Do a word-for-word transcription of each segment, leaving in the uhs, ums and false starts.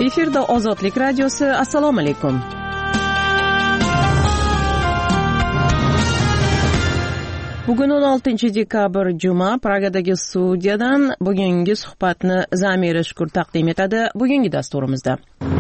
Efirda Ozodlik radiosi. Assalomu alaykum. Bugun o'n oltinchi dekabr juma. Pragadagi studiyadan bugungi suhbatni Zamira Shukur taqdim etadi. Bugungi dasturimizda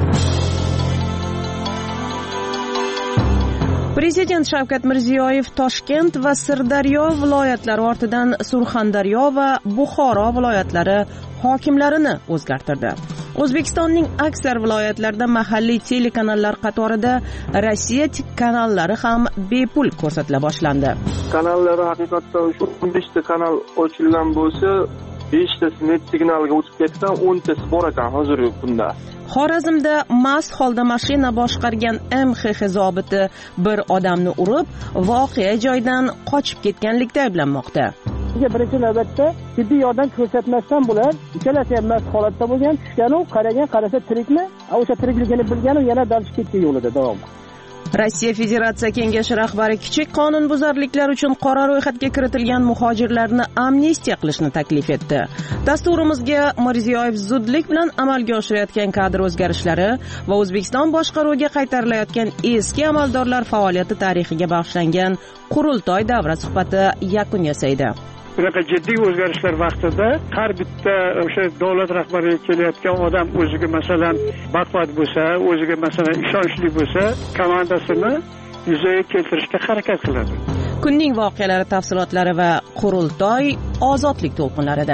Prezident Shavkat Mirziyoyev Toshkent va Sirdaryo viloyatlari ortidan Surxondaryo va Buxoro viloyatlari hokimlarini o'zgartirdi. O'zbekistonning aksar viloyatlarida mahalliy telekanallar qatorida Rossiya kanallari ham bepul ko'rsatila boshlandi. Kanallari haqiqatdan o'n besh ta kanal ochilgan bo'lsa, besh tasi net signalga o'tib ketgan, o'n tasi bor ekan hozirgi kunda. Xorazmda mast holda mashina boshqargan M X X zobiti bir odamni urib, voqea joyidan qochib ketganlikda ayblanmoqda. Birinchi navbatda tibbiy yordam ko'rsatmasdan bular ikkalasi ham mast holatda bo'lgan, tushgan u qaragan, qarasa tirikmi? O'sha tirikligini bilgan u yana dalishib ketdi yo'lida davom. Rossiya Federatsiya Kengashi rahbari kichik qonunbuzarliklar uchun qora ro'yxatga kiritilgan muhojirlarni amnistiya qilishni taklif etdi. Dasturimizga Mirziyoyev zudlik bilan amalga oshirayotgan kadr o'zgarishlari va O'zbekiston boshqaruviga qaytarilayotgan eski amaldorlar faoliyati tarixiga bag'ishlangan qurultoy davra suhbati yakun yasaydi. Bunaqa jiddiy o'zgarishlar vaqtida har bitta o'sha davlat rahbariga kelayotgan odam o'ziga masalan baquvvat bo'lsa, o'ziga masalan ishonchli bo'lsa, komandasini yuzaga keltirishga harakat qiladi. Kunning voqealari tafsilotlari va qurultoy ozodlik to'lqinlarida.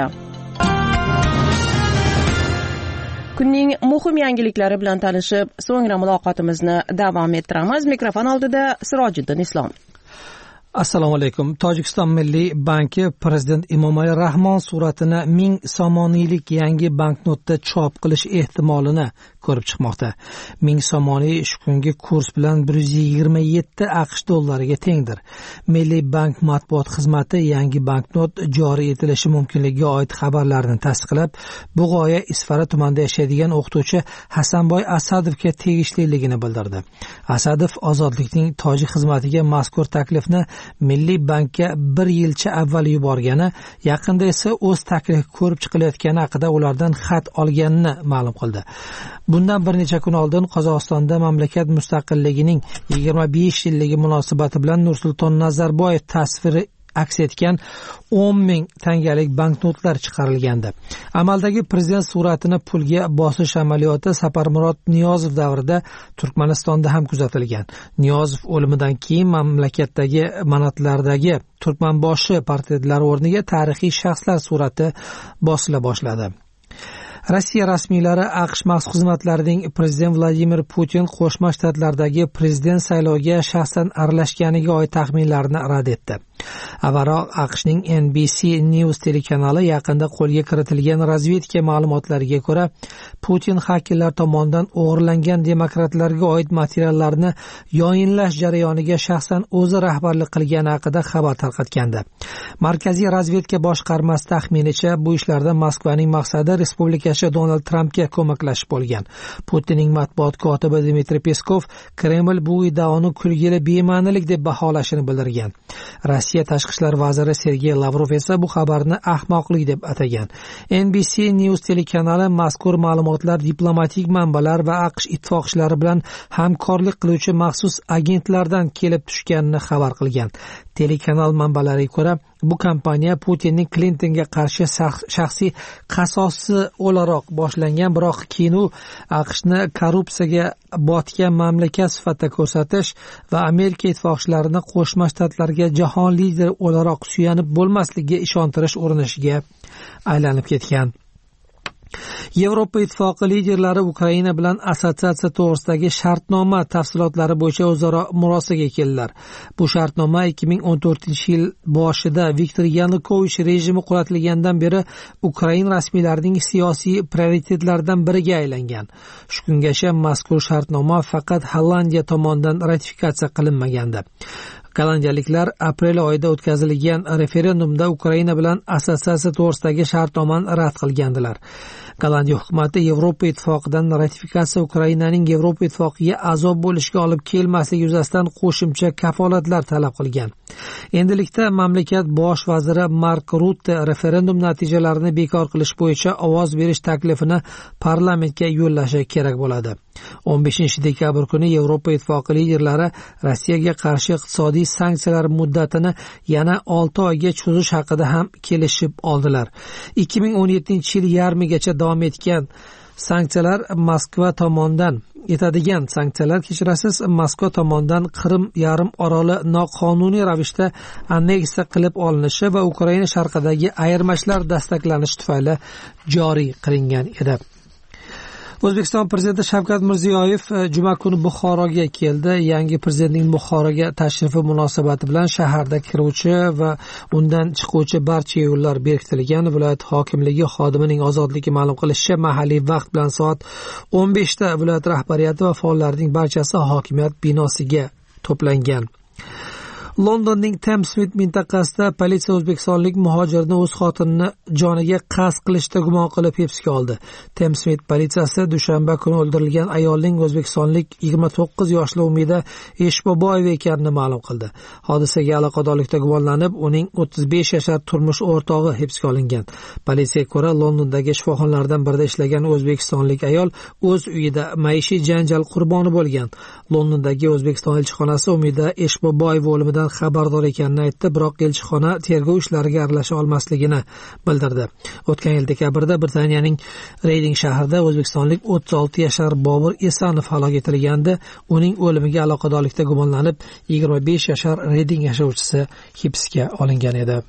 Kunning muhim yangiliklari bilan tanishib, so'ngra muloqotimizni davom ettiramiz. Mikrofon oldida Sirojiddin Islom. Assalomu alaykum. Tojikiston Milliy banki Prezident Emomali Rahmon suratini ming somoniylik yangi banknotda chop qilish ehtimolini ko'rib chiqmoqda. Ming somoniy shu kungi kurs bilan bir yuz yigirma yetti AQSh dollariga tengdir. Milliy bank matbuot xizmati yangi banknot joriy etilishi mumkinligiga oid xabarlarni tasdiqlab, bu g'oya Isfara tumanida yashaydigan o'qituvchi Hasanboy Asadovga tegishliligini bildirdi. Asadov Ozodlikning tojik xizmatiga mazkur taklifni Milliy bankka bir yilcha avval yuborgani, yaqinda esa o'z taklifi ko'rib chiqilayotgani haqida ulardan xat olganini ma'lum qildi. Bundan bir necha kun oldin Qozog'istonda mamlakat mustaqilligining yigirma besh yilligi munosabati bilan Nursulton Nazarboyev tasviri aks etgan o'n ming tangalik banknotlar chiqarilgandi. Amaldagi prezident suratini pulga bosish amaliyoti Saparmurod Niyozov davrida Turkmanistonda ham kuzatilgan. Niyozov o'limidan keyin mamlakatdagi manatlardagi Turkmanboshi portretlari o'rniga tarixiy shaxslar surati bosila boshladi. Rossiya rasmiylari AQSh maxsus xizmatlarining prezident Vladimir Putin Qo'shma Shtatlardagi prezident sayloviga shaxsan aralashganiga oid taxminlarni rad etdi. Avvalroq AQShning N B C News telekanali yaqinda qo'lga kiritilgan razvedka ma'lumotlariga ko'ra, Putin xakerlar tomonidan o'g'irlangan demokratlarga oid materiallarni yoyinlash jarayoniga shaxsan o'zi rahbarlik qilgani haqida xabar tarqatgandi. Markaziy razvedka boshqarmasi taxminicha, bu ishlarda Moskvaning maqsadi respublika Donald Trampga ko'maklashib bo'lgan. Putinning matbuot kotibi Dmitriy Peskov Kreml bu iddaoni kulgili bema'nilik deb baholashini bildirgan. Rossiya tashqi ishlar vaziri Sergey Lavrov esa bu xabarni ahmoqlik deb atagan. N B C News telekanali mazkur ma'lumotlar diplomatik manbalar va AQSh ittifoqchilari bilan hamkorlik qiluvchi maxsus agentlardan kelib tushganini xabar qilgan. Telekanal manbalariga ko'ra, bu kompaniya Putinning Clintonga qarshi shaxsiy qasosi o'laroq boshlangan, biroq keyin u AQShni korrupsiyaga botgan mamlakat sifatida ko'rsatish va Amerika ittifoqchilarini Qo'shma Shtatlarga jahon lideri o'laroq suyanib bo'lmasligiga ishontirish urinishiga aylanib ketgan. Yevropa ittifoqi liderlari Ukraina bilan assotsiatsiya to'g'risidagi shartnoma tafsilotlari bo'yicha o'zaro murosaga keldilar. Bu shartnoma ikki ming o'n to'rtinchi yil boshida Viktor Yanukovich rejimi qulatilgandan beri Ukraina rasmiylarining siyosiy prioritetlaridan biriga aylangan. Shu kungacha mazkur shartnoma faqat Hollandiya tomonidan ratifikatsiya qilinmagandi. Gollandiyaliklar aprel oyida o'tkazilgan referendumda Ukraina bilan assotsiatsiya to'g'risidagi shartnomani rad qilgandilar. Gollandiya hukumati Yevropa ittifoqidan ratifikatsiya Ukrainaning Yevropa ittifoqiga a'zo bo'lishga olib kelmasligi yuzasidan qo'shimcha kafolatlar talab qilgan. Endilikda mamlakat bosh vaziri Mark Rutte referendum natijalarini bekor qilish bo'yicha ovoz berish taklifini parlamentga yo'llashi kerak bo'ladi. o'n beshinchi dekabr kuni Yevropa ittifoqi liderlari Rossiyaga qarshi iqtisodiy sanksiyalar muddatini yana olti oyga cho'zish haqida ham kelishib oldilar. ikki ming o'n yettinchi yil yarmigacha davom etgan sanksiyalar Moskva tomonidan etadigan sanksiyalar kechirasiz Moskva tomonidan Qrim yarim oroli noqonuniy ravishda anneksiya qilib olinishi va Ukraina sharqidagi ayirmachilar dastaklanishi tufayli joriy qilingan edi. O'zbekiston prezidenti Shavkat Mirziyoyev juma kuni Buxoroga keldi. Yangi prezidentning Buxoroga tashrifi munosabati bilan shaharda kiruvchi va undan chiquvchi barcha yo'llar berkitilgan. Viloyat hokimligi xodimining ozodligi ma'lum qilishicha, mahalliy vaqt bilan soat o'n beshda viloyat rahbariyati va faollarning barchasi hokimiyat binosiga to'plangan. Londonning Thamesmead mintaqasida politsiya o'zbekistonlik muhojirni o'z xotinini joniga qasd qilishda gumon qilib hibsga oldi. Thamesmead politsiyasi dushanba kuni o'ldirilgan ayolning o'zbekistonlik yigirma to'qqiz yoshli Umida Eshboboyeva ekanini ma'lum qildi. Hodisaga aloqadorlikda gumonlanib, uning o'ttiz besh yashar turmush o'rtog'i hibsga olingan. Politsiyaga ko'ra, Londondagi shifoxonalardan birida ishlagan o'zbekistonlik ayol o'z uyida maishiy janjal qurboni bo'lgan. Londondagi O'zbekiston elchixonasi Umida Eshboboyeva o'limidan xabardor ekanini aytdi, biroq elchixona tergov ishlariga aralasha olmasligini bildirdi. O'tgan yil dekabrda Britaniyaning Reyding shahrida o'zbekistonlik o'ttiz olti yashar Bobur Esanov halok etilgandi. Uning o'limiga aloqadorlikda gumonlanib, yigirma besh yashar Reyding yashovchisi hibsga olingan edi.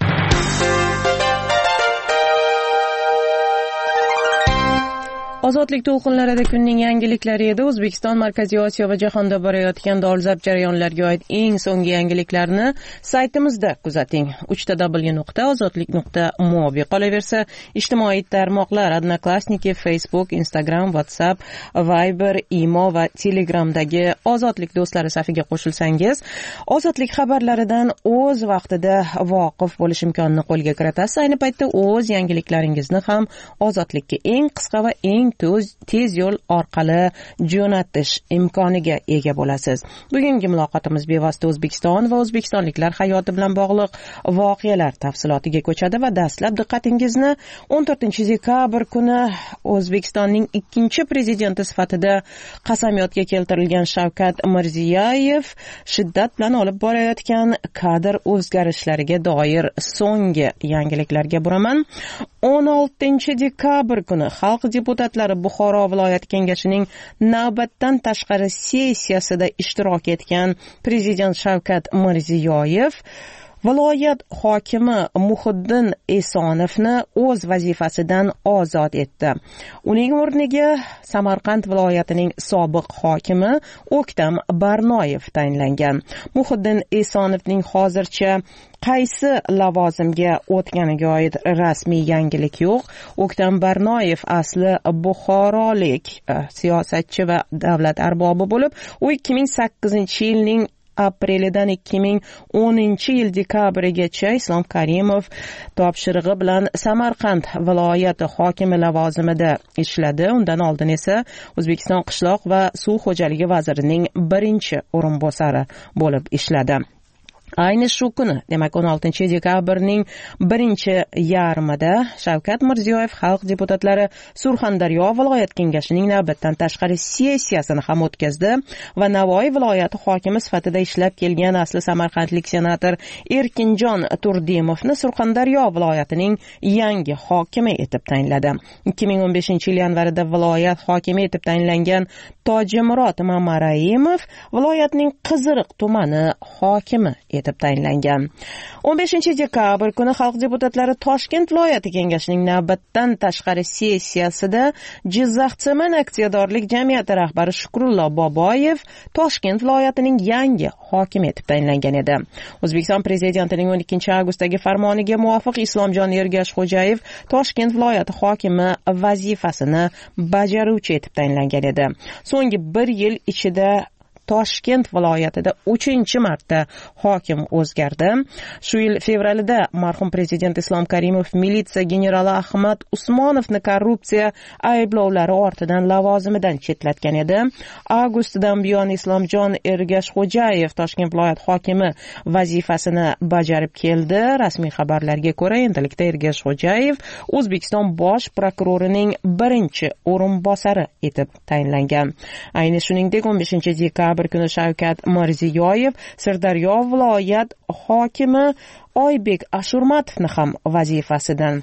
Ozodlik to'lqinlarida kunning yangiliklari edi. O'zbekiston, Markaziy Osiyo va jahonda borayotgan dolzarb jarayonlarga oid eng so'nggi yangiliklarni saytimizda kuzating. uch w nuqta ozodlik nuqta mobi. Qolaversa, ijtimoiy tarmoqlar Odnoklassniki, Facebook, Instagram, WhatsApp, Viber, Imo va Telegramdagi Ozodlik do'stlari safiga qo'shilsangiz, Ozodlik xabarlaridan o'z vaqtida voqif bo'lish imkonini qo'lga kiritasiz. Ayni paytda o'z yangiliklaringizni ham Ozodlikka eng qisqa va eng tez yo'l orqali jo'natish imkoniga ega bo'lasiz. Bugungi muloqotimiz bevosita O'zbekiston va o'zbekistonliklar hayoti bilan bog'liq voqealar tafsilotiga ko'chadi va dastlab diqqatingizni o'n to'rtinchi dekabr kuni O'zbekistonning ikkinchi prezidenti sifatida qasamyodga keltirilgan Shavkat Mirziyoyev shiddat bilan olib borayotgan kadr o'zgarishlariga doir so'nggi yangiliklarga buraman. o'n oltinchi dekabr kuni Xalq deputatlari Buxoro viloyat kengashining navbatdan tashqari sessiyasida ishtirok etgan prezident Shavkat Mirziyoyev viloyat hokimi Muhiddin Esonovni o'z vazifasidan ozod etdi. Uning o'rniga Samarqand viloyatining sobiq hokimi O'ktam Barnoyev tayinlangan. Muhiddin Esonovning hozircha qaysi lavozimga o'tganiga oid rasmiy yangilik yo'q. O'ktam Barnoyev asli buxorolik siyosatchi va davlat arbobi bo'lib, u ikki ming sakkizinchi yilning aprelidan ikki ming o'ninchi yil dekabrigacha Islom Karimov topshirig'i bilan Samarqand viloyati hokimi lavozimida ishladi. Undan oldin esa O'zbekiston qishloq va suv xo'jaligi vazirining birinchi o'rinbosari bo'lib ishladi. Ayni shu kuni, demak o'n oltinchi dekabrning birinchi yarmida Shavkat Mirziyoyev xalq deputatlari Surxondaryo viloyat kengashining navbatdan tashqari sessiyasini ham o'tkazdi va Navoiy viloyati hokimi sifatida ishlab kelgan asli samarqandlik senator Erkinjon Turdimovni Surxondaryo viloyatining yangi hokimi etib tayinladi. ikki ming o'n beshinchi yil yanvarida viloyat hokimi etib tayinlangan Tojimurod Mamaraimov viloyatning Qiziriq tumani hokimi etib tayinlangan. o'n beshinchi dekabr kuni xalq deputatlari Toshkent viloyati kengashining navbatdan tashqari sessiyasida Jizzax Semen aksiyadorlik jamiyati rahbari Shukrullo Boboyev Toshkent viloyatining yangi hokimi etib tayinlangan edi. O'zbekiston prezidentining o'n ikkinchi avgustdagi farmoniga muvofiq Islomjon Ergashxo'jayev Toshkent viloyati hokimi vazifasini bajaruvchi etib tayinlangan edi. So'nggi bir yil ichida Toshkent viloyatida uchinchi marta hokim o'zgardi. Shu yil fevralida marhum prezident Islom Karimov militsiya generali Ahmad Usmonovni korrupsiya ayblovlari ortidan lavozimidan chetlatgan edi. Avgustdan buyon Islomjon Ergashxo'jayev Toshkent viloyat hokimi vazifasini bajarib keldi. Rasmiy xabarlarga ko'ra, endilikda Ergashxo'jayev O'zbekiston bosh prokurorining birinchi o'rinbosari etib tayinlangan. Ayni shuningdek, o'n beshinchi dekabr kuni Shavkat Mirziyoyev Sirdaryo viloyat hokimi Oybek Ashurmatovni ham vazifasidan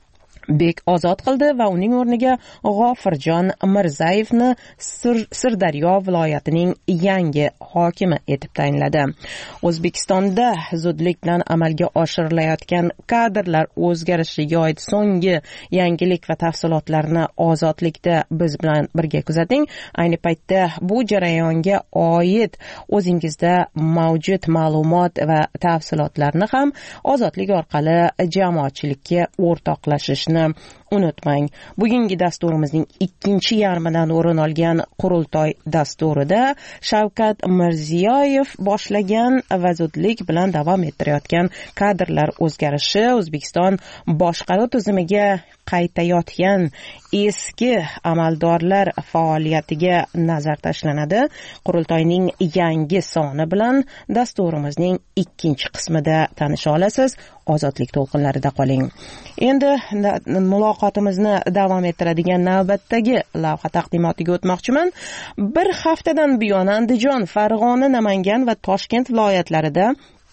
bek ozod qildi va uning o'rniga G'ofirjon Mirzayevni Sir, Sirdaryo viloyatining yangi hokimi etib tayinladi. O'zbekistonda zudlik bilan amalga oshirilayotgan kadrlar o'zgarishiga oid so'nggi yangilik va tafsilotlarni Ozodlikda biz bilan birga kuzating. Ayni paytda bu jarayonga oid o'zingizda mavjud ma'lumot va tafsilotlarni ham Ozodlik orqali jamoatchilikka o'rtoqlashishni unutmang. Bugungi dasturimizning ikkinchi yarmidan o'rin olgan qurultoy dasturida Shavkat Mirziyoyev boshlagan va zudlik bilan davom ettirayotgan kadrlar o'zgarishi, O'zbekiston boshqaruv tizimiga qaytayotgan eski amaldorlar faoliyatiga nazar tashlanadi. Qurultoyning yangi soni bilan dasturimizning ikkinchi qismida tanisha olasiz. Ozodlik to'lqinlarida qoling. Endi muloqotimizni davom ettiradigan navbatdagi lavha taqdimotiga o'tmoqchiman. Bir haftadan buyon Andijon, Farg'ona, Namangan va Toshkent viloyatlarida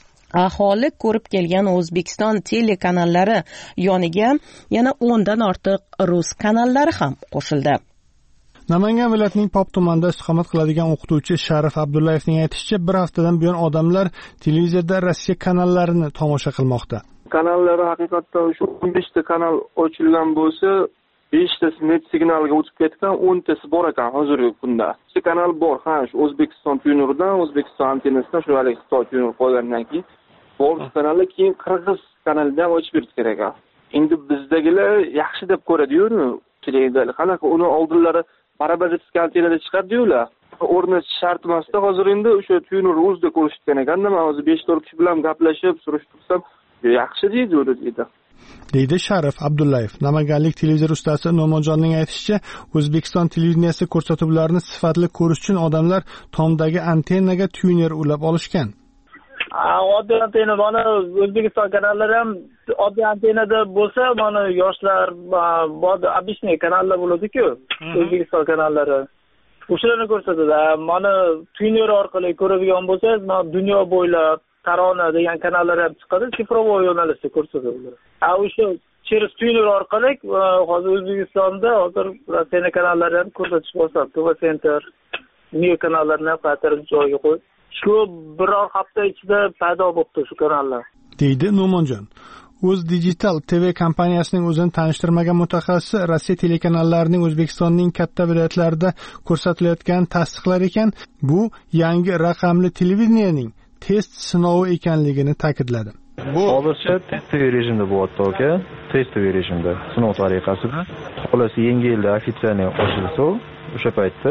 aholi ko'rib kelgan O'zbekiston telekanallari yoniga yana o'ndan ortiq rus kanallari ham qo'shildi. Namangan viloyatining Pop tumanida istiqomat qiladigan o'qituvchi Sharif Abdullayevning aytishicha, bir haftadan buyon odamlar televizorda Rossiya kanallarini tomosha qilmoqda. Kanallari haqiqatdan shu o'n beshta kanal ochilgan bo'lsa, beshtasi net signalga o'tib ketgan, o'ntasi bor ekan hozirgi kunda. Ikkita kanal bor, ha, shu O'zbekiston Tunerdan, O'zbekiston antennasidan, shu hali Xitoy Tuner qo'ygandan keyin bor kanallar, keyin Qirg'iz kanalidan ochib berish kerak ekan. Endi bizdagilar yaxshi deb ko'radi-yu, qanaqa uni oldinlari Parabazitsiya antennada chiqardi-yular. O'rnatish shart emasda, hozir endi o'sha Tuner o'zida ko'rsatgan ekanda, men hozir besh to'rt kishi bilan gaplashib, surishtirsam, yaxshi deydi, o'zi deydi. deydi Sharif Abdullayev. Namanganlik televizor ustasi No'monjonning aytishicha, O'zbekiston televideniyasi ko'rsatuvlarini sifatli ko'rish uchun odamlar tomdagi antennaga tuner ulab olishgan. Oddiy antenna, mana O'zbekiston kanallari ham oddiy antennada bo'lsa, mana yoshlar, bodi обычный kanallar bo'ladi-ku, O'zbekiston kanallari. O'shalarni ko'rsatadi. Mana tuner orqali ko'radigan bo'lsangiz, mana dunyo bo'ylab Tarona degan kanallar ham chiqadi, sifrovoy yo'nalishda ko'rsatadi. A o'sha через tuner orqali hozir O'zbekistonda hozir Rossiya kanallari ham ko'rsatish boshladi. Tv Center, New kanallarni qaytarib joyiga qo'yib, shu biror hafta ichida paydo bo'ldi shu kanallar, deydi No'monjon. O'z Digital T V kompaniyasining o'zini tanishtirmagan mutaxassis Rossiya telekanallarining O'zbekistonning katta viloyatlarida ko'rsatilayotganini tasdiqlar ekan, bu yangi raqamli televideniyaning test sinovi ekanligini ta'kidladi. Bu hozircha testoviy rejimda bo'lyapti, aka. Testoviy rejimda, sinov tariqasida. Xullas, yangi yilda ofitsialniy ochilsa, o'sha paytda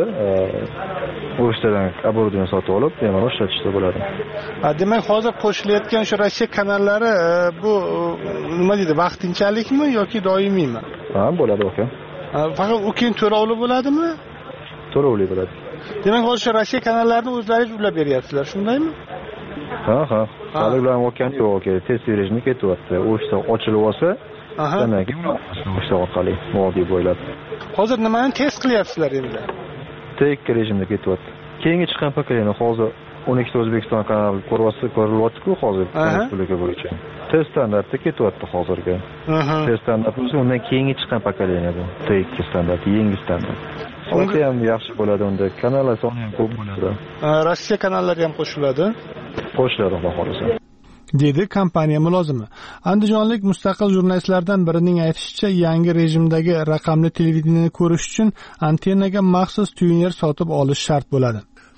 o'shtadan оборудование sotib olib, bemalol ishlatishda bo'ladi. Demak, hozir qo'shilayotgan o'sha Rossiya kanallari bu nima deydi, vaqtinchalikmi yoki doimiymi? Ha, bo'ladi, aka. Faqat u keyin to'lovli bo'ladimi? To'lovli bo'ladi. Demak, hozir Rossiya kanallarini o'zlaringiz ulab beryapsizlar, shundaymi? Ha, ha. Hali bilan o'tgani yo'q, aka. Testoviy rejimga ketyapti. O'shta ochilib olsa, demak, o'shta orqali vodiy bo'ylab. Hozir nimani test qilyapsizlar endi? T ikki rejimda ketyapti. Keyingi chiqqan pokoleniya hozir o'n ikkita O'zbekiston kanali ko'ryapsiz, ko'rilyapti-ku hozir respublika bo'yicha. Test standartda ketyapti hozirga. Test standart bo'lsa, undan keyingi chiqqan pokoleniya bu. T ikki standart, yangi standart. Sonsi ham yaxshi bo'ladi, unda kanallar soni ham ko'p bo'ladi. Rossiya kanallari ham qo'shiladi. Qo'shiladi, xudo xolasa, dedi kompaniya mulozimi. Andijonlik mustaqil jurnalistlardan birining aytishicha, yangi rejimdagi raqamli televideniyani ko'rish uchun antennaga maxsus tuner sotib olish shart bo'ladi.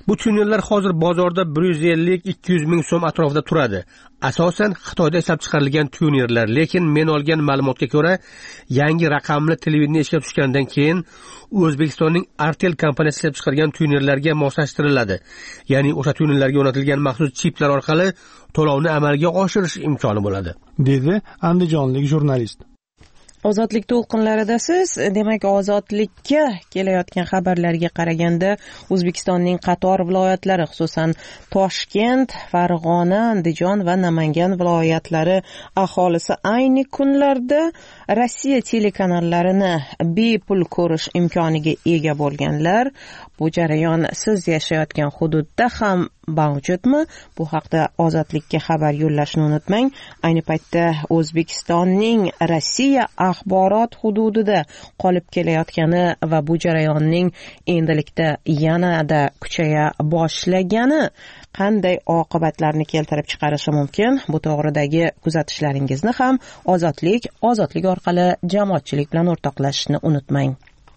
Bu tunerlar hozir bozorda bir yuz ellik ikki yuz ming so'm atrofida turadi. Asosan Xitoyda ishlab chiqarilgan tunerlar, lekin men olgan ma'lumotga ko'ra, yangi raqamli televideniya ishga tushgandan keyin O'zbekistonning Artel kompaniyasi ishlab chiqargan tunerlarga moslashtiriladi. Ya'ni o'sha tunerlarga o'rnatilgan maxsus chiplar orqali to'lovni amalga oshirish imkoni bo'ladi, dedi andijonlik jurnalist. Ozodlik to'lqinlarida siz, demak, ozodlikka kelayotgan xabarlarga qaraganda O'zbekistonning qator viloyatlari, xususan Toshkent, Farg'ona, Andijon va Namangan viloyatlari aholisi ayni kunlarda Rossiya telekanallarini bepul ko'rish imkoniga ega bo'lganlar. Bu jarayon siz yashayotgan hududda ham mavjudmi? Bu haqda Ozodlikka xabar yo'llashni unutmang. Ayni paytda O'zbekistonning Rossiya axborot hududida qolib kelayotgani va bu jarayonning endilikda yanada kuchaya boshlagani qanday oqibatlarni keltirib chiqarishi mumkin? Bu to'g'ridagi kuzatishlaringizni ham Ozodlik, Ozodlik orqali jamoatchilik bilan o'rtoqlashishni unutmang.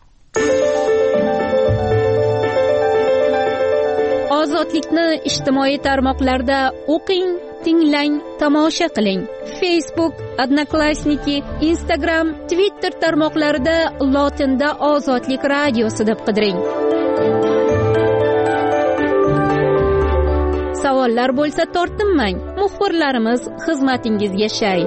Ozodlikni ijtimoiy tarmoqlarda o'qing, tinglang, tomosha qiling. Facebook, Odnoklassniki, Instagram, Twitter tarmoqlarida lotinda Ozodlik radiosi deb qidiring. Savollar bo'lsa tortinmang. Muxbirlarimiz xizmatingizga shay.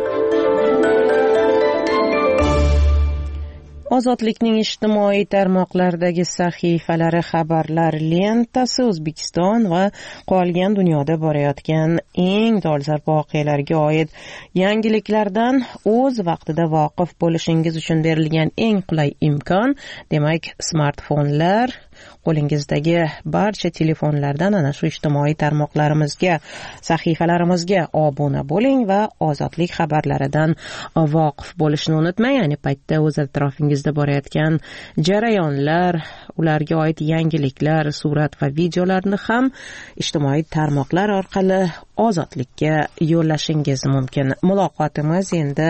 Ozodlikning ijtimoiy tarmoqlardagi sahifalari xabarlar lentasi O'zbekiston va qolgan dunyoda borayotgan eng dolzarb voqealarga oid yangiliklardan o'z vaqtida voqif bo'lishingiz uchun berilgan eng qulay imkon, demak, smartfonlar, qo'lingizdagi barcha telefonlardan ana shu ijtimoiy tarmoqlarimizga, sahifalarimizga obuna bo'ling va Ozodlik xabarlaridan voqif bo'lishni unutmang. Ayni paytda o'z atrofingizda borayotgan jarayonlar, ularga oid yangiliklar, surat va videolarni ham ijtimoiy tarmoqlar orqali Ozodlikka yo'llashingiz mumkin. Muloqotimiz endi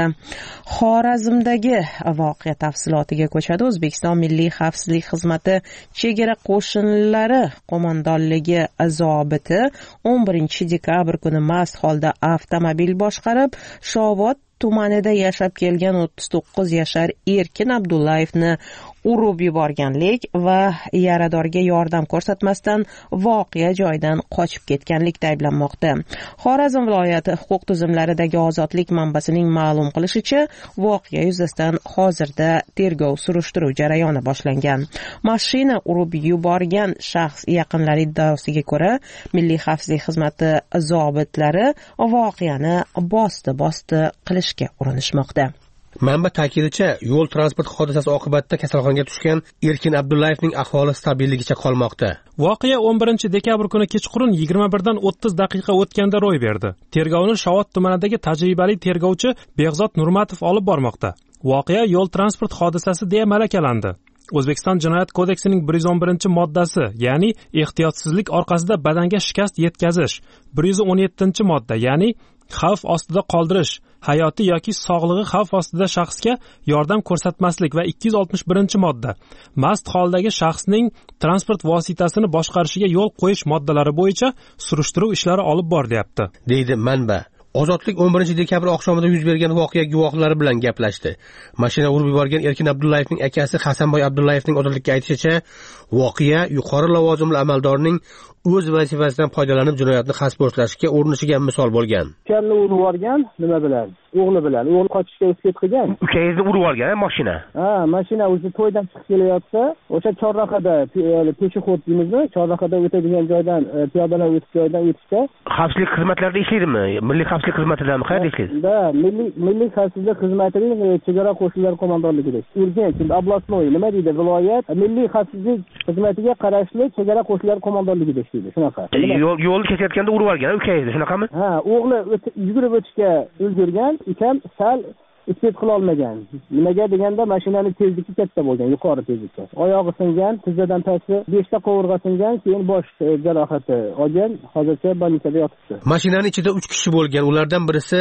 Xorazmdagi voqea tafsilotiga ko'chadi. O'zbekiston Milliy xavfsizlik xizmati chegara qo'shinlari qo'mondonligi zobiti o'n birinchi dekabr kuni mast holda avtomobil boshqarib, Shovot tumanida yashab kelgan o'ttiz to'qqiz yashar Erkin Abdullayevni urib yuborganlik va yaradorga yordam ko'rsatmasdan voqea joyidan qochib ketganlikda ayblanmoqda. Xorazm viloyati huquq tizimlaridagi Ozodlik manbasining ma'lum qilishicha, voqea yuzasidan hozirda tergov surishtiruv jarayoni boshlangan. Mashina urib yuborgan shaxs yaqinlari iddaosiga ko'ra, Milliy xavfsizlik xizmati zobitlari voqeani bosti-bosti qilishga urinishmoqda. Manba ta'kidincha, yo'l transport hodisasi oqibatida kasalxonaga tushgan Erkin Abdullayevning ahvoli stabilligicha qolmoqda. Voqea o'n birinchi dekabr kuni kechqurun yigirma birdan o'ttiz daqiqa o'tganda ro'y berdi. Tergovni Shovot tumanidagi tajribali tergovchi Behzod Nurmatov olib bormoqda. Voqea yo'l transport hodisasi deya malakalandi. O'zbekiston Jinoyat kodeksining bir yuz o'n birinchi moddasi, ya'ni ehtiyotsizlik orqasida badanga shikast yetkazish, bir yuz o'n yettinchi modda, ya'ni xavf ostida qoldirish, hayoti yoki sog'lig'i xavf ostida shaxsga yordam ko'rsatmaslik va ikki yuz oltmish birinchi modda, mast holdagi shaxsning transport vositasini boshqarishiga yo'l qo'yish moddalari bo'yicha surishtiruv ishlari olib borilyapti, deydi manba. Ozodlik o'n birinchi dekabr oqshomida yuz bergan voqea guvohlari bilan gaplashdi. Mashina urib yuborgan Erkin Abdullayevning akasi Hasanboy Abdullayevning Ozodlikka aytishicha, voqea yuqori lavozimli amaldorning o'z vazifasidan foydalanib jinoyatni xaspo'stlashga urinishiga misol bo'lgan. Ukamni urib yuborgan, nima bilan? O'g'li bilan. O'g'li qochishga urinib qilgan. Ukangizni urib yuborgan mashina. Ha, mashina o'zi to'ydan chiqib kelayotsa, o'sha Chorrahada, peshixod deymizmi? Chorrahada o'tadigan joydan, piyodalar o'tish joyidan o'tishda xavfsizlik xizmatlarida ishlaydimi? Milliy xavfsizlik xizmatidami? Qayerda ishlaydi? Da, milliy milliy xavfsizlik xizmatining chegara qo'shinlari qo'mondonligida. Urganch, oblastnoy, nima deydi? Viloyat milliy xavfsizlik xizmatiga qarashli chegara qo'shinlari qo'mondonligida ishlaydi. Shunaqa. Yo'l yo'l ketayotganda urib yuborgan ukangizni, shunaqami? Ha, o'g'li yugurib o'tishga ulgurgan, ukam sal istet qila olmagan. Nimaga deganda mashinaning tezligi katta bo'lgan, yuqori tezlikda. Oyog'i singan, tizzadan pasti besh ta qovurg'a singan, keyin bosh jarohati olgan, hozircha больницada yotibdi. Mashinaning ichida uch kishi bo'lgan. Ulardan birisi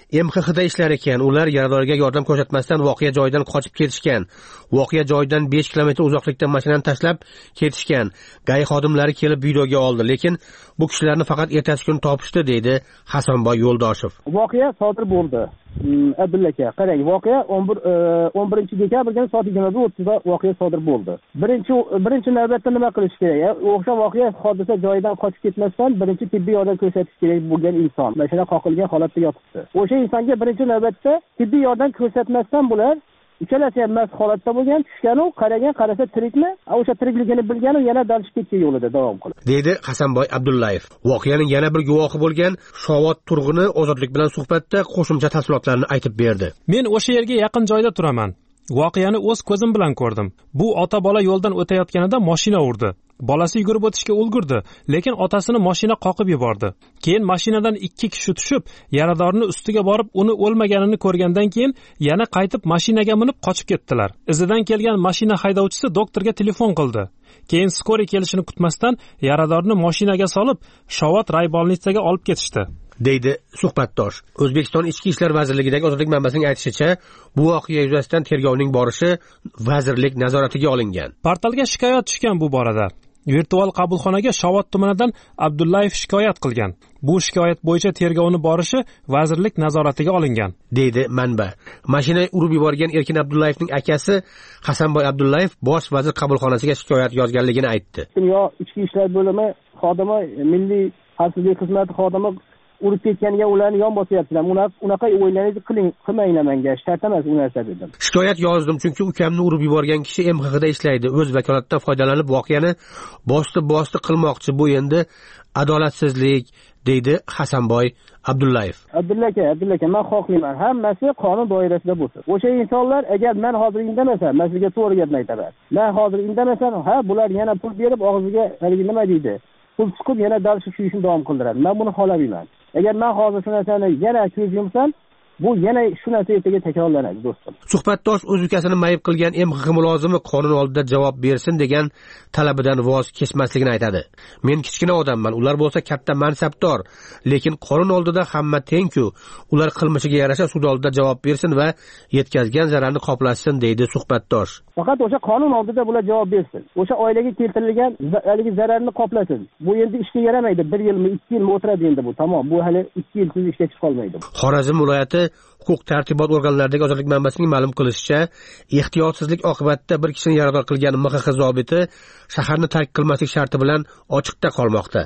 M X Xda ishlar ekan. Ular yaradorga yordam ko'rsatmasdan voqea joyidan qochib ketishgan. Voqea joyidan besh kilometr uzoqlikda mashinani tashlab ketishgan. G A Y xodimlari kelib videoga oldi, lekin bu kishilarni faqat ertasi kuni topishdi, deydi Hasanboy Yo'ldoshev. Voqea sodir bo'ldi. Abdulla aka, qarang, voqea o'n birinchi dekabrga soat yigirma bir o'ttizda voqea sodir bo'ldi. Birinchi birinchi navbatda nima qilish kerak? O'sha voqea hodisa joyidan qochib ketmasdan birinchi tibbiy yordam ko'rsatish kerak bo'lgan inson mashina qoqilgan holatda yotibdi. O'sha insonga birinchi navbatda tibbiy yordam ko'rsatmasdan bular uchalasi ham mast holatda bo'lgan, tushgan u, qaragan, qarasa tirikmi? O'sha tirikligini bilgan u yana dalishib ketgan yo'lida davom qildi, deydi Hasanboy Abdullayev. Voqeaning yana bir guvohi bo'lgan Shovot Turg'uni Ozodlik bilan suhbatda qo'shimcha tafsilotlarni aytib berdi. Men o'sha yerga yaqin joyda turaman. Voqeani o'z ko'zim bilan ko'rdim. Bu ota-bola yo'ldan o'tayotganida mashina urdi. Bolasi yugurib o'tishga ulgurdi, lekin otasini mashina qoqib yubordi. Keyin mashinadan ikki kishi tushib, yaradorni ustiga borib, uni o'lmaganini ko'rgandan keyin yana qaytib mashinaga minib qochib ketdilar. Izidan kelgan mashina haydovchisi doktorga telefon qildi. Keyin skori kelishini kutmasdan yaradorni mashinaga solib, Shovot raybolnitsaga olib ketishdi, deydi suhbatdosh. O'zbekiston Ichki ishlar vazirligidagi Ozodlik manbasining aytishicha, bu voqea yuzasidan tergovning borishi vazirlik nazoratiga olingan. Portalga shikoyat tushgan bu borada. Virtual qabulxonaga Shovot tumanidan Abdullayev shikoyat qilgan. Bu shikoyat bo'yicha tergovni borishi vazirlik nazoratiga olingan, deydi manba. Mashina urib yuborgan Erkin Abdullayevning akasi Hasanboy Abdullayev bosh vazir qabulxonasiga shikoyat yozganligini aytdi. Yo ichki ishlar bo'limi xodimi, milliy xavfsizlik xizmati xodimi urib ketganiga ularni yon bosyaptilar. Unaqa o'ylaringizni qiling, qilmanglar menga, shart emas u narsa dedim. Shikoyat yozdim chunki ukamni urib yuborgan kishi M X Xda ishlaydi. O'z vakolatidan foydalanib voqeani bosti-bosti qilmoqchi. Bu endi adolatsizlik, deydi Hasanboy Abdullayev. Abdulla aka, Abdulla aka, men xohlayman, hammasi qonun doirasida bo'lsin. O'sha insonlar agar men hozir indamasam, men sizga to'g'ri gapni aytaman. Men hozir indamasam, ha, bular yana pul berib og'ziga haligi nima deydi? Pul chiqib yana dalishib yurishni davom qildiradi. Men buni xohlamayman. Agar men hozir shu narsani yana ko'z yumsam, bu yana shu narsa ertaga takrorlanadi, do'stim. Suhbatdosh o'z ukasini mayib qilgan M X X mulozimi qonun oldida javob bersin degan talabidan voz kechmasligini aytadi. Men kichkina odamman, ular bo'lsa katta mansabdor, lekin qonun oldida hamma teng-ku. Ular qilmishiga yarasha sud oldida javob bersin va yetkazgan zararni qoplashsin, deydi suhbatdosh. Faqat o'sha qonun oldida bular javob bersin. O'sha oilaga keltirilgan haligi zararni qoplasin. Bu endi ishga yaramaydi. bir yilmi, ikki yilmi o'tiradi endi bu. Tamom, bu hali ikki yil siz ishga chiqa olmaydi. Xorazm viloyati huquq tartibot organlaridagi Ozodlik manbasining ma'lum qilishicha, ehtiyotsizlik oqibatida bir kishini yarador qilgan M X X zobiti shaharni tark qilmaslik sharti bilan ochiqda qolmoqda.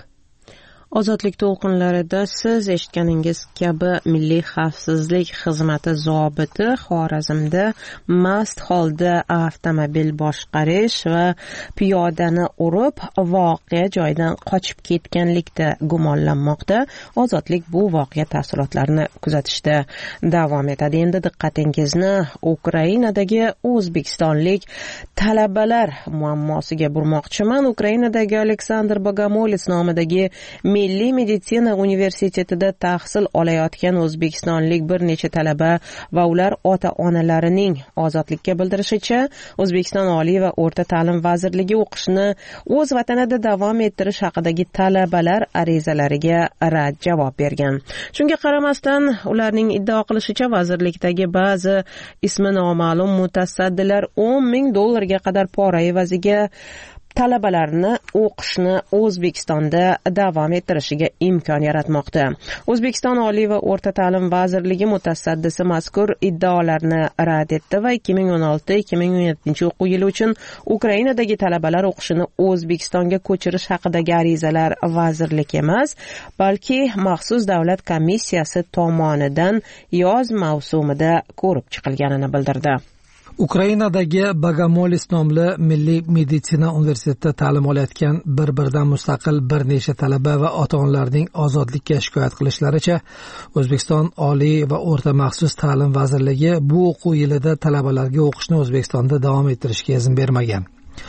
Ozodlik to'lqinlarida siz eshitganingiz kabi Milliy xavfsizlik xizmati zobiti Xorazmda mast holda avtomobil boshqarish va piyodani urib voqea joyidan qochib ketganlikda gumonlanmoqda. Ozodlik bu voqea tafsilotlarini kuzatishda davom etadi. Endi diqqatingizni Ukrainadagi o'zbekistonlik talabalar muammosiga burmoqchiman. Ukrainadagi Aleksandr Bogomolets nomidagi Milliy meditsina universitetida tahsil olayotgan o'zbekistonlik bir necha talaba va ular ota-onalarining ozodlikka bildirishicha, O'zbekiston Oliy va o'rta ta'lim vazirligi o'qishni o'z vatanida davom ettirish haqidagi talabalar arizalariga rad javob bergan. Shunga qaramasdan, ularning iddao qilishicha, vazirlikdagi ba'zi ismi noma'lum mutasaddilar o'n ming dollarga qadar pora evaziga talabalarni o'qishni O'zbekistonda davom ettirishiga imkon yaratmoqda. O'zbekiston Oliy va o'rta ta'lim vazirligi mutasaddisi mazkur iddaolarni rad etdi va ikki ming o'n olti ikki ming o'n yettinchi o'quv yili uchun Ukrainadagi talabalar o'qishini O'zbekistonga ko'chirish haqidagi arizalar vazirlik emas, balki maxsus davlat komissiyasi tomonidan yoz mavsumida ko'rib chiqilganini bildirdi. Ukrainadagi Bogomolets nomli Milliy meditsina universitetida ta'lim olayotgan bir-biridan mustaqil bir necha talaba va ota-onalarning ozodlikka shikoyat qilishlaricha, O'zbekiston Oliy va o'rta maxsus ta'lim vazirligi bu o'quv yilida talabalarga o'qishni O'zbekistonda davom ettirishga izn bermagan.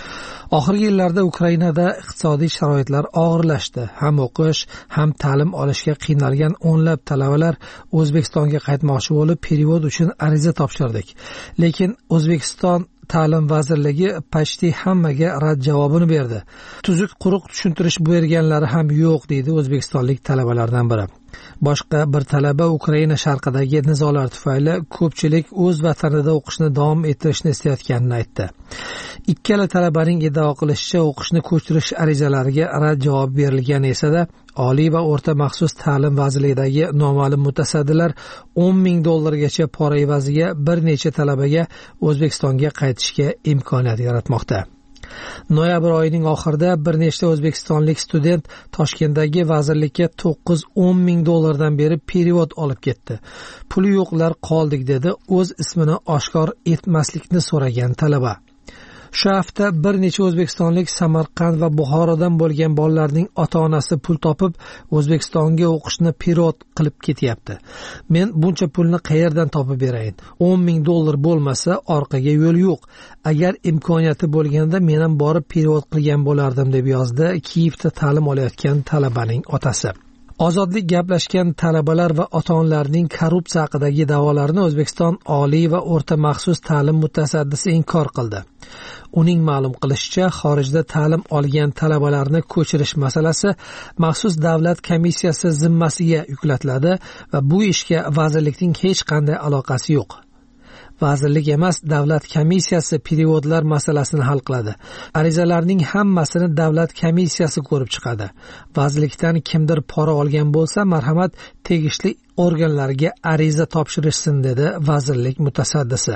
Oxirgi yillarda Ukrainada iqtisodiy sharoitlar og'irlashdi. Ham o'qish, ham ta'lim olishga qiynalgan o'nlab talabalar O'zbekistonga qaytmoqchi bo'lib, perevod uchun ariza topshirdik. Lekin O'zbekiston Ta'lim vazirligi почти hammaga rad javobini berdi. Tuzuk quruq tushuntirish berganlari ham yo'q, deydi o'zbekistonlik talabalardan biri. Boshqa bir talaba Ukraina sharqidagi nizolar tufayli ko'pchilik o'z vatanida o'qishni davom ettirishni istayotganini aytdi. Ikkala talabaning iddao qilishicha, o'qishni ko'chirish arizalariga rad javob berilgan esa-da, Oliy va o'rta maxsus ta'lim vazirligidagi noma'lum mutasaddilar o'n ming dollargacha pora evaziga bir necha talabaga O'zbekistonga qaytishga imkoniyat yaratmoqda. Noyabr oyining oxirida bir nechta o'zbekistonlik student Toshkentdagi vazirlikka to'qqiz o'n ming dollardan beri perevod olib ketdi. Puli yo'qlar qoldik dedi o'z ismini oshkor etmaslikni so'ragan talaba. Shu hafta bir necha o'zbekistonlik Samarqand va Buxorodan bo'lgan bolalarning ota-onasi pul topib O'zbekistonga o'qishni perevod qilib ketyapti. Men buncha pulni qayerdan topib berayin? o'n ming dollar bo'lmasa orqaga yo'l yo'q. Agar imkoniyati bo'lganda men ham borib perevod qilgan bo'lardim, deb yozdi Kiyevda ta'lim olayotgan talabaning otasi. Ozodlik gaplashgan talabalar va ota-onalarning korrupsiya haqidagi da'volarini O'zbekiston oliy va o'rta maxsus ta'lim mutasaddisi inkor qildi. Uning ma'lum qilishicha, xorijda ta'lim olgan talabalarni ko'chirish masalasi maxsus davlat komissiyasi zimmasiga yuklatiladi va bu ishga vazirlikning hech qanday aloqasi yo'q. Vazirlik emas, davlat komissiyasi perevodlar masalasini hal qiladi. Arizalarning hammasini davlat komissiyasi ko'rib chiqadi. Vazirlikdan kimdir pora olgan bo'lsa, marhamat, tegishli organlarga ariza topshirishsin, dedi vazirlik mutasaddisi.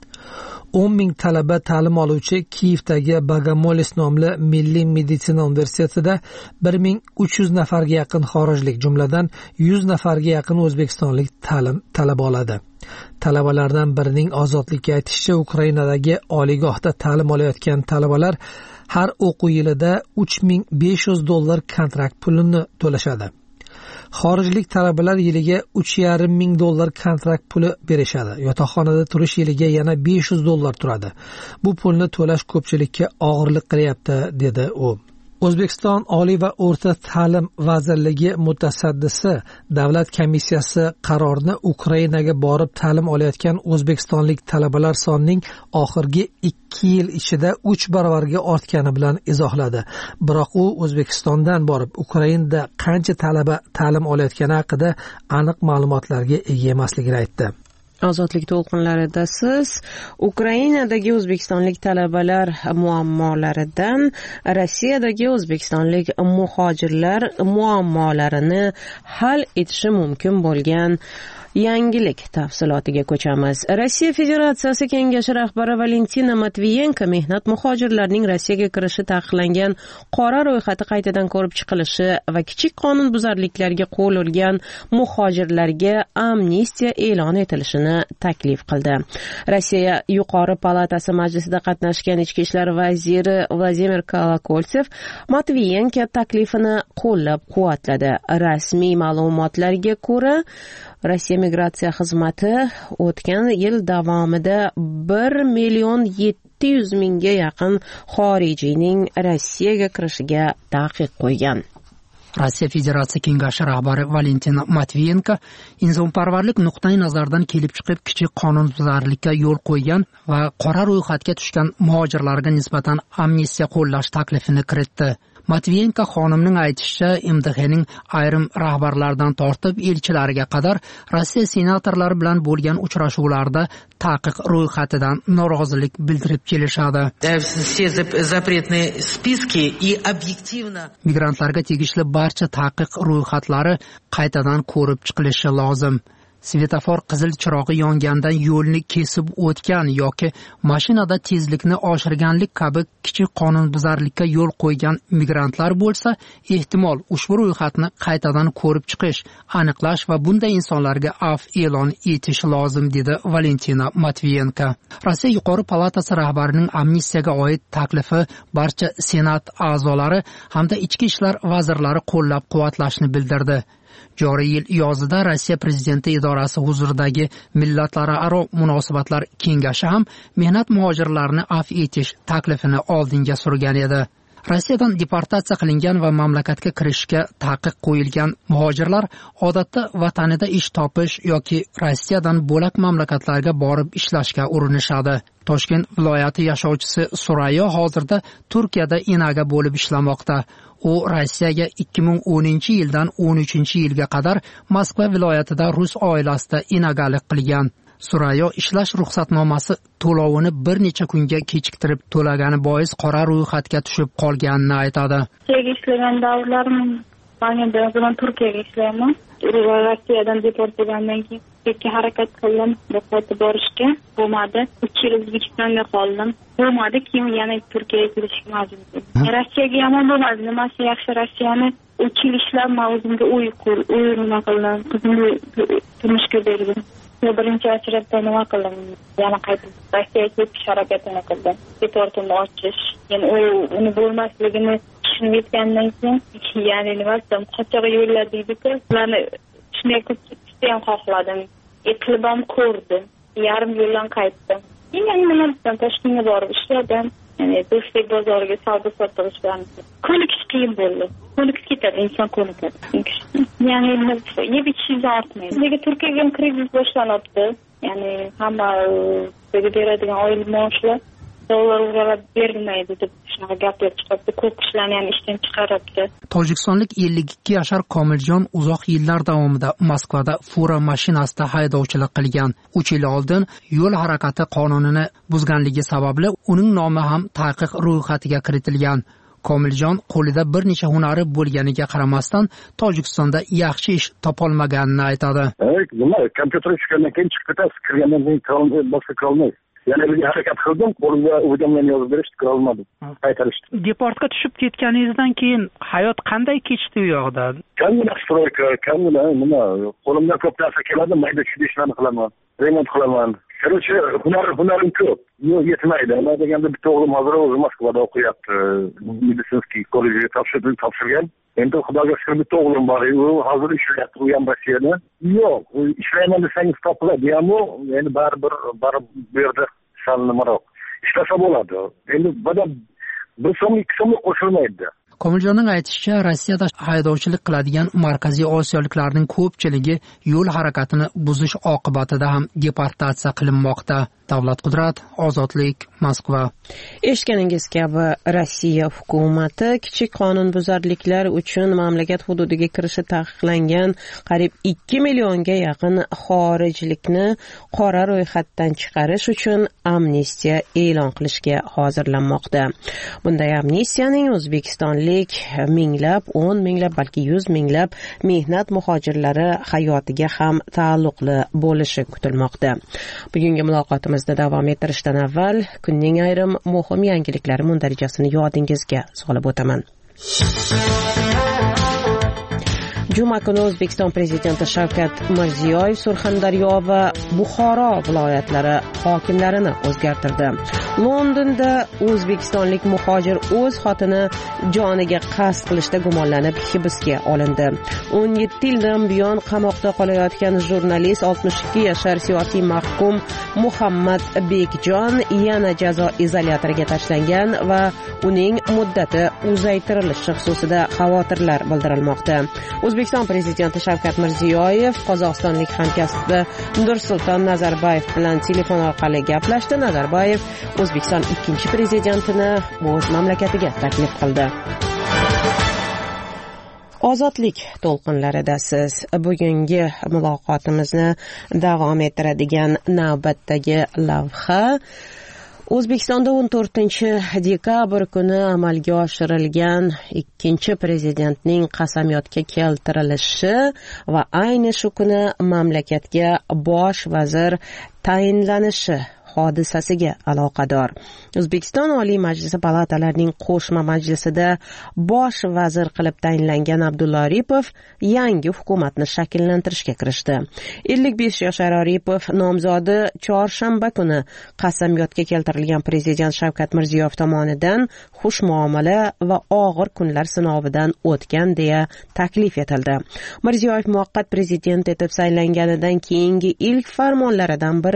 o'n ming talaba ta'lim oluvchi Kiyevdagi Bogomolis nomli Milliy meditsina universitetida bir ming uch yuz nafarga yaqin xorijlik, jumladan yuz nafarga yaqin o'zbekistonlik ta'lim talab oladi. Talabalardan birining ozodlikka aytishicha, Ukrainadagi oliygohda ta'lim olayotgan talabalar har o'quv yilida uch ming besh yuz dollar kontrakt pulini to'lashadi. Xorijlik talabalar yiliga uch yarim ming dollar kontrakt puli berishadi. Yotoqxonada turish yiliga yana besh yuz dollar turadi. Bu pulni to'lash ko'pchilikka og'irlik qilyapti, dedi u. O'zbekiston Oliy va o'rta ta'lim vazirligi mutasaddisi davlat komissiyasi qarorini Ukrainaga borib ta'lim olayotgan o'zbekistonlik talabalar sonining oxirgi ikki yil ichida uch barobarga ortgani bilan izohladi. Biroq u O'zbekistondan borib Ukrainada qancha talaba ta'lim olayotgani haqida aniq ma'lumotlarga ega emasligini aytdi. Ozodlik to'lqinlarida siz Ukrainadagi o'zbekistonlik talabalar muammolaridan Rossiyadagi o'zbekistonlik muhojirlar muammolarini hal etishi mumkin bo'lgan yangilik tafsilotiga ko'chamiz. Rossiya Federatsiyasi Kengashi rahbari Valentina Matviyenko mehnat muhojirlarning Rossiyaga kirishi taqiqlangan qora ro'yxati qaytadan ko'rib chiqilishi va kichik qonunbuzarliklarga qo'l urgan muhojirlarga amnistiya e'lon etilishini taklif qildi. Rossiya Yuqori palatasi majlisida qatnashgan ichki ishlar vaziri Vladimir Kolokoltsev Matviyenko taklifini qo'llab-quvvatladi. Rasmiy ma'lumotlarga ko'ra, Rossiya migratsiya xizmati o'tgan yil davomida bir million yetti yuz mingga yaqin xorijiyning Rossiyaga kirishiga taqiq qo'ygan. Rossiya Federatsiya Kengashi rahbari Valentina Matviyenko insonparvarlik nuqtai nazaridan kelib chiqib kichik qonunbuzarlikka yo'l qo'ygan va qora ro'yxatga tushgan muhojirlarga nisbatan amnistiya qo'llash taklifini kiritdi. Matviyenko xonimning aytishicha, M D Hning ayrim rahbarlaridan tortib elchilariga qadar Rossiya senatorlari bilan bo'lgan uchrashuvlarda taqiq ro'yxatidan norozilik bildirib kelishadi. Migrantlarga tegishli barcha taqiq ro'yxatlari qaytadan ko'rib chiqilishi lozim. Svetofor qizil chirog'i yongandan yo'lni kesib o'tgan yoki mashinada tezlikni oshirganlik kabi kichik qonunbuzarlikka yo'l qo'ygan migrantlar bo'lsa, ehtimol ushbu ro'yxatni qaytadan ko'rib chiqish, aniqlash va bunday insonlarga af e'lon etish lozim, dedi Valentina Matviyenko. Rossiya Yuqori palatasi rahbarining amnistiyaga oid taklifi barcha senat a'zolari hamda ichki ishlar vazirlari qo'llab-quvvatlashni bildirdi. Joriy yil yozida Rossiya prezidenti idorasi huzuridagi millatlararo munosabatlar kengashi ham mehnat muhojirlarini af etish taklifini oldinga surgan edi. Rossiyadan deportatsiya qilingan va mamlakatga kirishga taqiq qo'yilgan muhojirlar odatda vatanida ish topish yoki Rossiyadan bo'lak mamlakatlarga borib ishlashga urinishadi. Toshkent viloyati yashovchisi Surayo hozirda Turkiyada enaga bo'lib ishlamoqda. U Rossiyaga ikki ming o'ninchi yildan o'n uchinchi yilga qadar Moskva viloyatida rus oilasida enagalik qilgan. Surayo ishlash ruxsatnomasi to'lovini bir necha kunga kechiktirib to'lagani bois qora ro'yxatga tushib qolganini aytadi. Turkiyaga ishlagan davrlarim, men bilan Turkiyaga ishlayman. Rossiyadan deport bo'lgandan keyin Turkiyaga harakat qildim, deport borishga bo'lmadi. uch yil O'zbekistonga qoldim. Bo'lmadi, keyin yana Turkiyaga kelishga majbur bo'ldim. Rossiyaga yomon bo'lmadi, nimasi yaxshi Rossiyani uch yil ishlab, men o'zimga uy qurib, uy nima qildim, qizimni turmushga berdim. Birinchi achratda nima qildim? Yana qaytib Rossiyaga ketish harakatini qildim. Deportni ochish, ya'ni uni bo'lmasligini tushunib yetgandan keyin, ya'ni nima desam, qochoq yo'lladiydi-ku, ularni shunday ketishni ham xohladim. Eqilib ham ko'rdim. Yarim yo'ldan qaytdim. Yana nima desam, Toshkentga borib ishladim. Ya'ni Do'stbek bozoriga savdo sotiq ishlarni. Ko'nikish qiyin bo'ldi. Ko'nikib ketadi, inson ko'nikadi. Ya'ni yeb ichishdan ortmaydi. Nega Turkiyaga kredit boshlanibdi? Ya'ni hamma beradigan oylik maoshlar dollar urab berilmaydi deb shunaqa gaplar chiqibdi. Ko'p kishilarni ham ishdan chiqaribdi. Tojikistonlik ellik ikki yashar Komiljon uzoq yillar davomida Moskvada fura mashinasida haydovchilik qilgan. uch yil oldin yo'l harakati qonunini buzganligi sababli uning nomi ham taqiq ro'yxatiga kiritilgan. Komiljon qo'lida bir necha hunari bo'lganiga qaramasdan Tojikistonda yaxshi ish topolmaganini aytadi. Nima, kompyuter tushgandan keyin chiqib ketasiz, kirgandan keyin boshqa qilolmaysiz. Yana bir harakat qildim, qo'limga o'zimdan yozib berishdi, kira olmadim. Qaytarishdi. Deportga tushib ketganingizdan keyin hayot qanday kechdi u yoqda? Kamina stroyka, kamina nima, qo'limdan ko'p narsa keladi, mayda-chuyda ishlarni qilaman, remont qilaman. Короче, hunar hunarim ko'p. Yo'q, yetmaydi. Nima deganda bitta o'g'lim hozir o'zi Moskvada o'qiyapti. Meditsinskiy kollejga topshirdi, topshirgan. Endi xudoga shukr bitta o'g'lim bor. U hozir ishlayapti, u ham Rossiyada. Yo'q, ishlayman desangiz topiladi. Ammo endi baribir barib bu yerda sal nimaroq ishlasa bo'ladi. Endi bada bir so'm, ikki so'm qo'shilmaydi. Komiljonning aytishicha, Rossiyada haydovchilik qiladigan Markaziy Osiyoliklarning ko'pchiligi yo'l harakatini buzish oqibatida ham deportatsiya qilinmoqda. Davlat Qudrat, Ozodlik, Moskva. Eshitganingiz kabi Rossiya hukumati kichik qonunbuzarliklar uchun mamlakat hududiga kirishi taqiqlangan qariyb ikki millionga yaqin xorijlikni qora ro'yxatdan chiqarish uchun amnistiya e'lon qilishga hozirlanmoqda. Bunday amnistiyaning O'zbekistonlik minglab, o'n minglab, balki yuz minglab mehnat muhojirlari hayotiga ham taalluqli bo'lishi kutilmoqda. Bugungi muloqotimiz davom ettirishdan avval kunning ayrim muhim yangiliklari mundarijasini yodingizga solib o'taman. Juma kuni O'zbekiston prezidenti Shavkat Mirziyoyev Surxondaryo va Buxoro viloyatlari hokimlarini o'zgartirdi. Londonda o'zbekistonlik muhojir o'z xotini joniga qasd qilishda gumonlanib hibsga olindi. o'n yetti yildan buyon qamoqda qolayotgan jurnalist oltmish ikki yashar siyosiy mahkum Muhammad Bekjon yana jazo izolyatoriga tashlangan va uning muddati uzaytirilishi xususida xavotirlar bildirilmoqda. O'zbekiston prezidenti Shavkat Mirziyoyev qozog'istonlik hamkasbi Nursulton Nazarboyev bilan telefon orqali gaplashdi. Nazarboyev O'zbekiston ikkinchi prezidentini o'z mamlakatiga taklif qildi. Ozodlik to'lqinlaridasiz. Bugungi muloqotimizni davom ettiradigan navbatdagi lavha O'zbekistonda o'n to'rtinchi dekabr kuni amalga oshirilgan ikkinchi prezidentning qasamyodga keltirilishi va ayni shu kuni mamlakatga bosh vazir tayinlanishi hodisasiga aloqador. O'zbekiston Oliy Majlisi palatalarining qo'shma majlisida bosh vazir qilib tayinlangan Abdulla Aripov yangi hukumatni shakllantirishga kirishdi. ellik besh yashar Aripov nomzodi chorshanba kuni qasamyodga keltirilgan prezident Shavkat Mirziyoyev tomonidan xush muomala va og'ir kunlar sinovidan o'tgan deya taklif etildi. Mirziyoyev muvaqqat prezident etib saylanganidan keyingi ilk farmonlaridan biri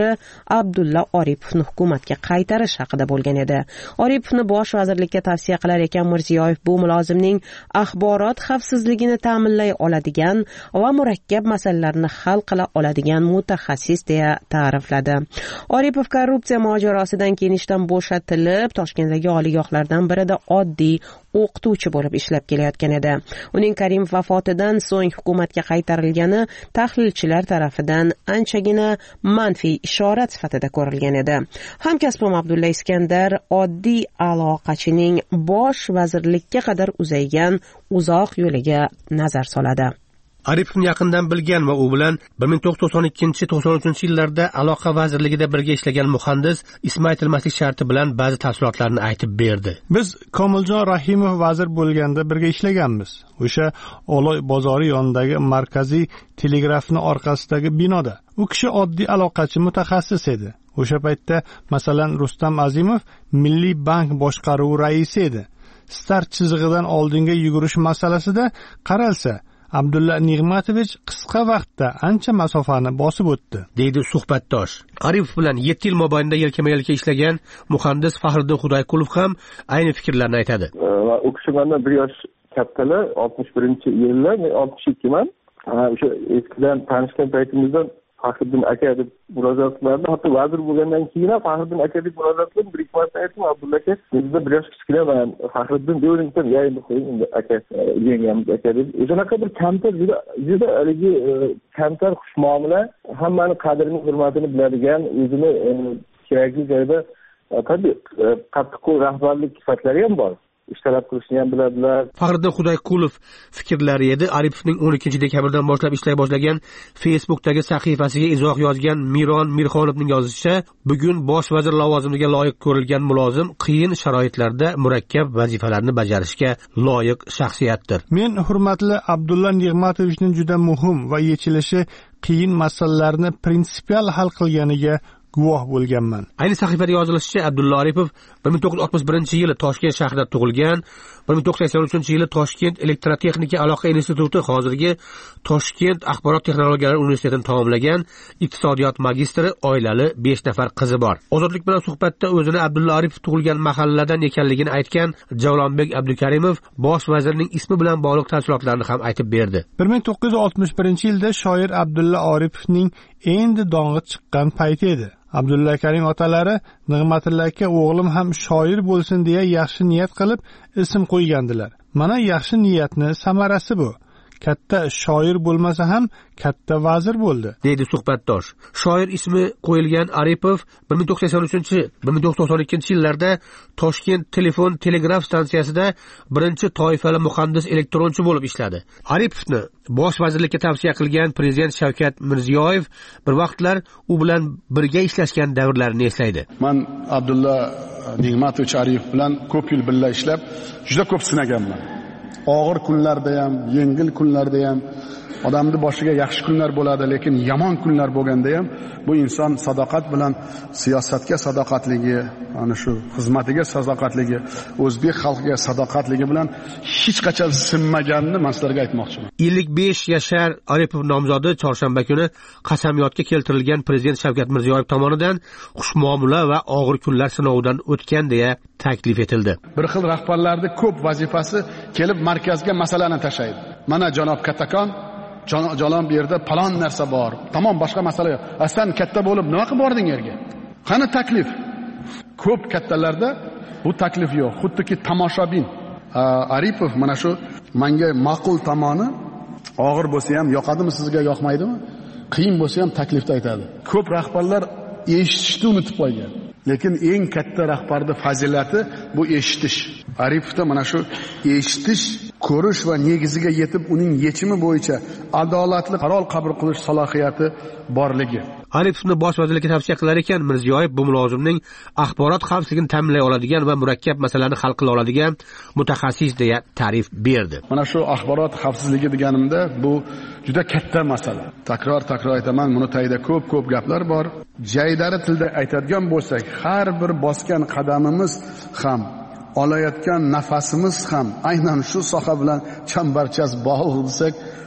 biri Abdulla Oripovni hukumatga qaytarish haqida bo'lgan edi. Oripovni bosh vazirlikka tavsiya qilar ekan Mirziyoyev bu mulozimning axborot xavfsizligini ta'minlay oladigan va murakkab masalalarni hal qila oladigan mutaxassis deya ta'rifladi. Oripov korrupsiya mojarosidan keyin ishdan bo'shatilib, Toshkentdagi oliygohlardan birida oddiy o'qituvchi bo'lib ishlab kelayotgan edi. Uning Karimov vafotidan so'ng hukumatga qaytarilgani tahlilchilar tarafidan anchagina manfiy ishorat sifatida ko'rilgan edi. Hamkasbim Abdulla Iskandar oddiy aloqachining bosh vazirlikka qadar uzaygan uzoq yo'liga nazar soladi. Aripovni yaqindan bilgan va u bilan bir ming to'qqiz yuz to'qson ikkinchi to'qson uchinchi yillarda aloqa vazirligida birga ishlagan muhandis ismi aytilmaslik sharti bilan ba'zi tafsilotlarni aytib berdi. Biz Komiljon Rahimov vazir bo'lganda birga ishlaganmiz. O'sha Oloy bozori yonidagi markaziy telegrafni orqasidagi binoda. U kishi oddiy aloqachi mutaxassis edi. O'sha paytda masalan Rustam Azimov Milliy bank boshqaruvi raisi edi. Start chizig'idan oldinga yugurish masalasida qaralsa, Abdulla Nig'matovich qisqa vaqtda ancha masofani bosib o'tdi, deydi suhbatdosh. Aripov bilan yetti yil mobaynida yelkama-yelka ishlagan muhandis Faxriddin Xudoyqulov ham ayni fikrlarni aytadi. Va u kishi mendan bir yosh kattalar, oltmish birinchi yillar, men oltmish ikkiman. O'sha eskidan tanishgan paytimizda Faxriddin aka deb murojaat qilardi. Hatto vazir bo'lgandan keyin ham Faxriddin aka deb murojaat qilib, bir ikki marta aytdim, Abdulla aka, bizda bir yosh kichkinaman, Faxriddin deyveringlar, ya endi qo'ying endi aka, yengamiz aka deb. O'shanaqa bir kamtar, juda juda haligi kamtar xushmuomala, hammani qadrini, hurmatini biladigan, o'zini kerakli joyda tabiiy qattiq rahbarlik sifatlari ham bor. ishtirok qilishni ham biladilar. Faxriddin Xudoyqulov fikrlari edi. Aripovning o'n ikkinchi dekabrdan boshlab ishlay boshlagan Facebook'dagi sahifasiga izoh yozgan Miron Mirxonovning yozishicha, bugun bosh vazir lavozimiga loyiq ko'rilgan mulozim qiyin sharoitlarda murakkab vazifalarni bajarishga loyiq shaxsiyatdir. Men hurmatli Abdulla Nig'matovichning juda muhim va yechilishi qiyin masalalarni prinsipial hal qilganiga guvoh bo'lganman. Ayni sahifada yozilishicha, Abdulla Aripov bir ming to'qqiz yuz oltmish birinchi yili Toshkent shahrida tug'ilgan. bir ming to'qqiz yuz sakson uchinchi yili Toshkent elektrotexnika aloqa instituti, hozirgi Toshkent axborot texnologiyalari universitetini tamomlagan, iqtisodiyot magistri, oilali, besh nafar qizi bor. Ozodlik bilan suhbatda o'zini Abdulla Aripov tug'ilgan mahalladan ekanligini aytgan Javlonbek Abdukarimov bosh vazirning ismi bilan bog'liq tafsilotlarni ham aytib berdi. bir ming to'qqiz yuz oltmish birinchi yilda shoir Abdulla Aripovning endi dong'i chiqqan payti edi. Abdulla Karim otalari Nig'matilla aka o'g'lim ham shoir bo'lsin deya yaxshi niyat qilib ism qo'ygandilar. Mana yaxshi niyatni samarasi bu. Katta shoir bo'lmasa ham katta vazir bo'ldi, deydi suhbatdosh. Shoir ismi qo'yilgan Aripov bir ming to'qqiz yuz sakson uchinchi bir ming to'qqiz yuz to'qson ikkinchi yillarda Toshkent telefon telegraf stansiyasida birinchi toifali muhandis elektronchi bo'lib ishladi. Aripovni bosh vazirlikka tavsiya qilgan prezident Shavkat Mirziyoyev bir vaqtlar u bilan birga ishlashgan davrlarini eslaydi. Men Abdulla Nig'matovich Aripov bilan ko'p yil birga ishlab, juda ko'p sinaganman. Og'ir kunlarda ham, yengil kunlarda ham, odamning boshiga yaxshi kunlar bo'ladi, lekin yomon kunlar bo'lganda ham bu inson sadoqat bilan siyosatga sadoqatligi, ana shu xizmatiga sadoqatligi, o'zbek xalqiga sadoqatligi bilan hech qachon sinmaganini men sizlarga aytmoqchiman. ellik besh yashar Aripov nomzodi chorshanba kuni qasamyodga keltirilgan prezident Shavkat Mirziyoyev tomonidan xushmuomala va og'ir kunlar sinovidan o'tgan deya taklif etildi. Bir xil rahbarlarning ko'p vazifasi kelib markazga masalani tashlaydi. Mana janob Kattakon Jalon bu yerda palon narsa bor. Tamom, boshqa masala yo'q. Aslan katta bo'lib nima qilib bording yerga? Qani taklif? Ko'p kattalarda bu taklif yo'q. Xuddiki tomoshabin. Aripov mana shu menga ma'qul tomoni, og'ir bo'lsa ham yoqadimi sizga, yoqmaydimi? Qiyin bo'lsa ham taklifda aytadi. Ko'p rahbarlar eshitishni unutib qo'ygan. Lekin eng katta rahbarning fazilati bu eshitish. Aripovda mana shu eshitish, ko'rish va negiziga yetib uning yechimi bo'yicha adolatli qaror qabul qilish salohiyati borligi. Aripovni bosh vazirlikka tavsiya qilar ekan, Mirziyoyev bu mulozimning axborot xavfsizligini ta'minlay oladigan va murakkab masalalarni hal qila oladigan mutaxassis deya ta'rif berdi. Mana shu axborot xavfsizligi deganimda bu juda katta masala. Takror-takror aytaman, buni tayida ko'p-ko'p gaplar bor. Jaydari tilda aytadigan bo'lsak, har bir bosgan qadamimiz ham, olayotgan nafasimiz ham aynan shu soha bilan chambarchas bog'liq bo'lsak,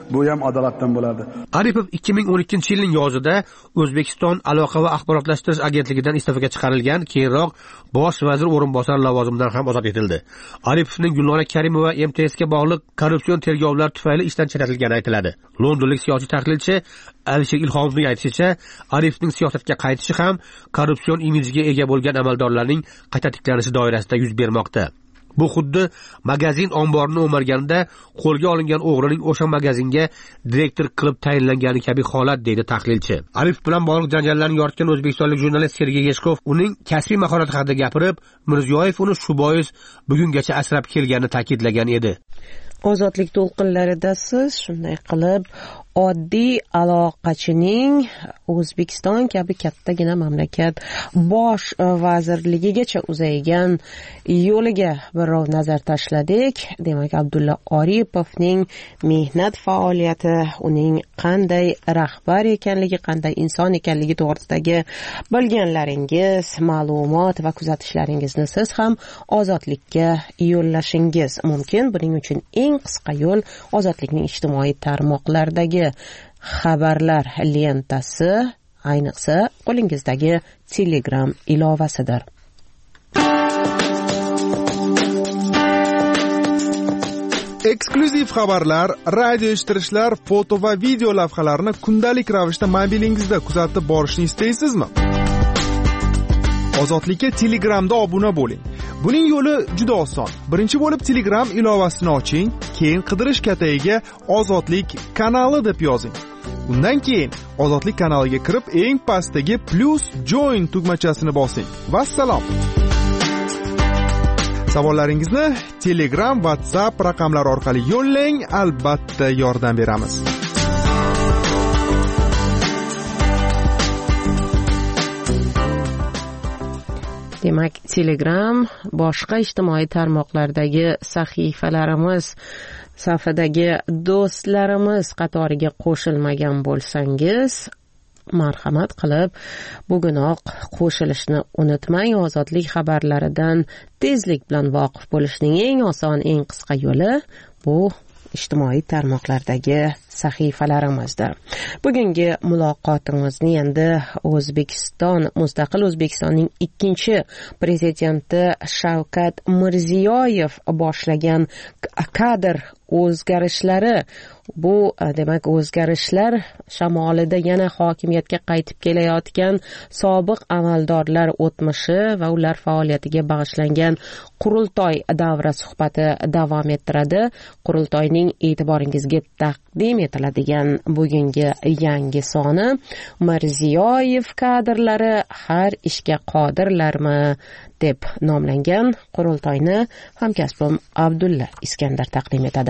bu ham adolatdan bo'ladi. Aripov ikki ming o'n ikkinchi yilning yozida O'zbekiston aloqa va axborotlashtirish agentligidan iste'foga chiqarilgan, keyinroq bosh vazir o'rinbosari lavozimidan ham ozod etildi. Aripovning Gulnora Karimova M T S ga bog'liq korrupsion tergovlar tufayli ishdan chetlatilgani aytiladi. Londonlik siyosiy tahlilchi Alisher Ilhomovning aytishicha, Aripovning siyosatga qaytishi ham korrupsion imidjiga ega bo'lgan amaldorlarning qayta tiklanishi doirasida yuz bermoqda. Bu xuddi magazin omborini o'marganda qo'lga olingan o'g'rining o'sha magazinga direktor qilib tayinlangani kabi holat, deydi tahlilchi. Aripov bilan bog'liq janjallarni yoritgan o'zbekistonlik jurnalist Sergey Yeshkov uning kasbiy mahorati haqida gapirib, Mirziyoyev uni shu bois bugungacha asrab kelganini ta'kidlagan edi. Ozodlik to'lqinlarida siz shunday qilib oddiy aloqachining O'zbekiston kabi kattagina mamlakat bosh vazirligigacha uzaygan yo'liga birov nazar tashladik. Demak, Abdulla Oripovning mehnat faoliyati, uning qanday rahbar ekanligi, qanday inson ekanligi to'g'risidagi bilganlaringiz, ma'lumot va kuzatishlaringizni siz ham Ozodlikka yo'llashingiz mumkin. Buning uchun eng qisqa yo'l Ozodlikning ijtimoiy tarmoqlardagi xabarlar lentasi, ayniqsa qo'lingizdagi Telegram ilovasidir. Eksklyuziv xabarlar, radio eshittirishlar, foto va video lavhalarni kundalik ravishda mobilingizda kuzatib borishni istaysizmi? Ozodlikka Telegramda obuna bo'ling. Buning yo'li juda oson. Birinchi bo'lib Telegram ilovasini oching, keyin qidirish katagiga Ozodlik kanali deb yozing. Undan keyin Ozodlik kanaliga kirib, eng pastdagi plus join tugmachasini bosing. Vassalom. Savollaringizni Telegram, WhatsApp raqamlari orqali yo'llang, albatta yordam beramiz. Demak, Telegram boshqa ijtimoiy tarmoqlardagi sahifalarimiz safidagi do'stlarimiz qatoriga qo'shilmagan bo'lsangiz, marhamat qilib bugunoq qo'shilishni unutmang. Ozodlik xabarlaridan tezlik bilan voqif bo'lishning eng oson, eng qisqa yo'li bu ijtimoiy tarmoqlardagi sahifalarimizdir. Bugungi muloqotimizni endi O'zbekiston, mustaqil O'zbekistonning ikkinchi prezidenti Shavkat Mirziyoyev boshlagan kadr o'zgarishlari, bu demak o'zgarishlar shamolida yana hokimiyatga qaytib kelayotgan sobiq amaldorlar o'tmishi va ular faoliyatiga bag'ishlangan qurultoy davra suhbati davom ettiradi. Qurultoyning e'tiboringizga taqdim etiladigan bugungi yangi soni Mirziyoyev kadrlari har ishga qodirlarmi deb nomlangan. Qurultoyni hamkasbim Abdulla Iskandar taqdim etadi.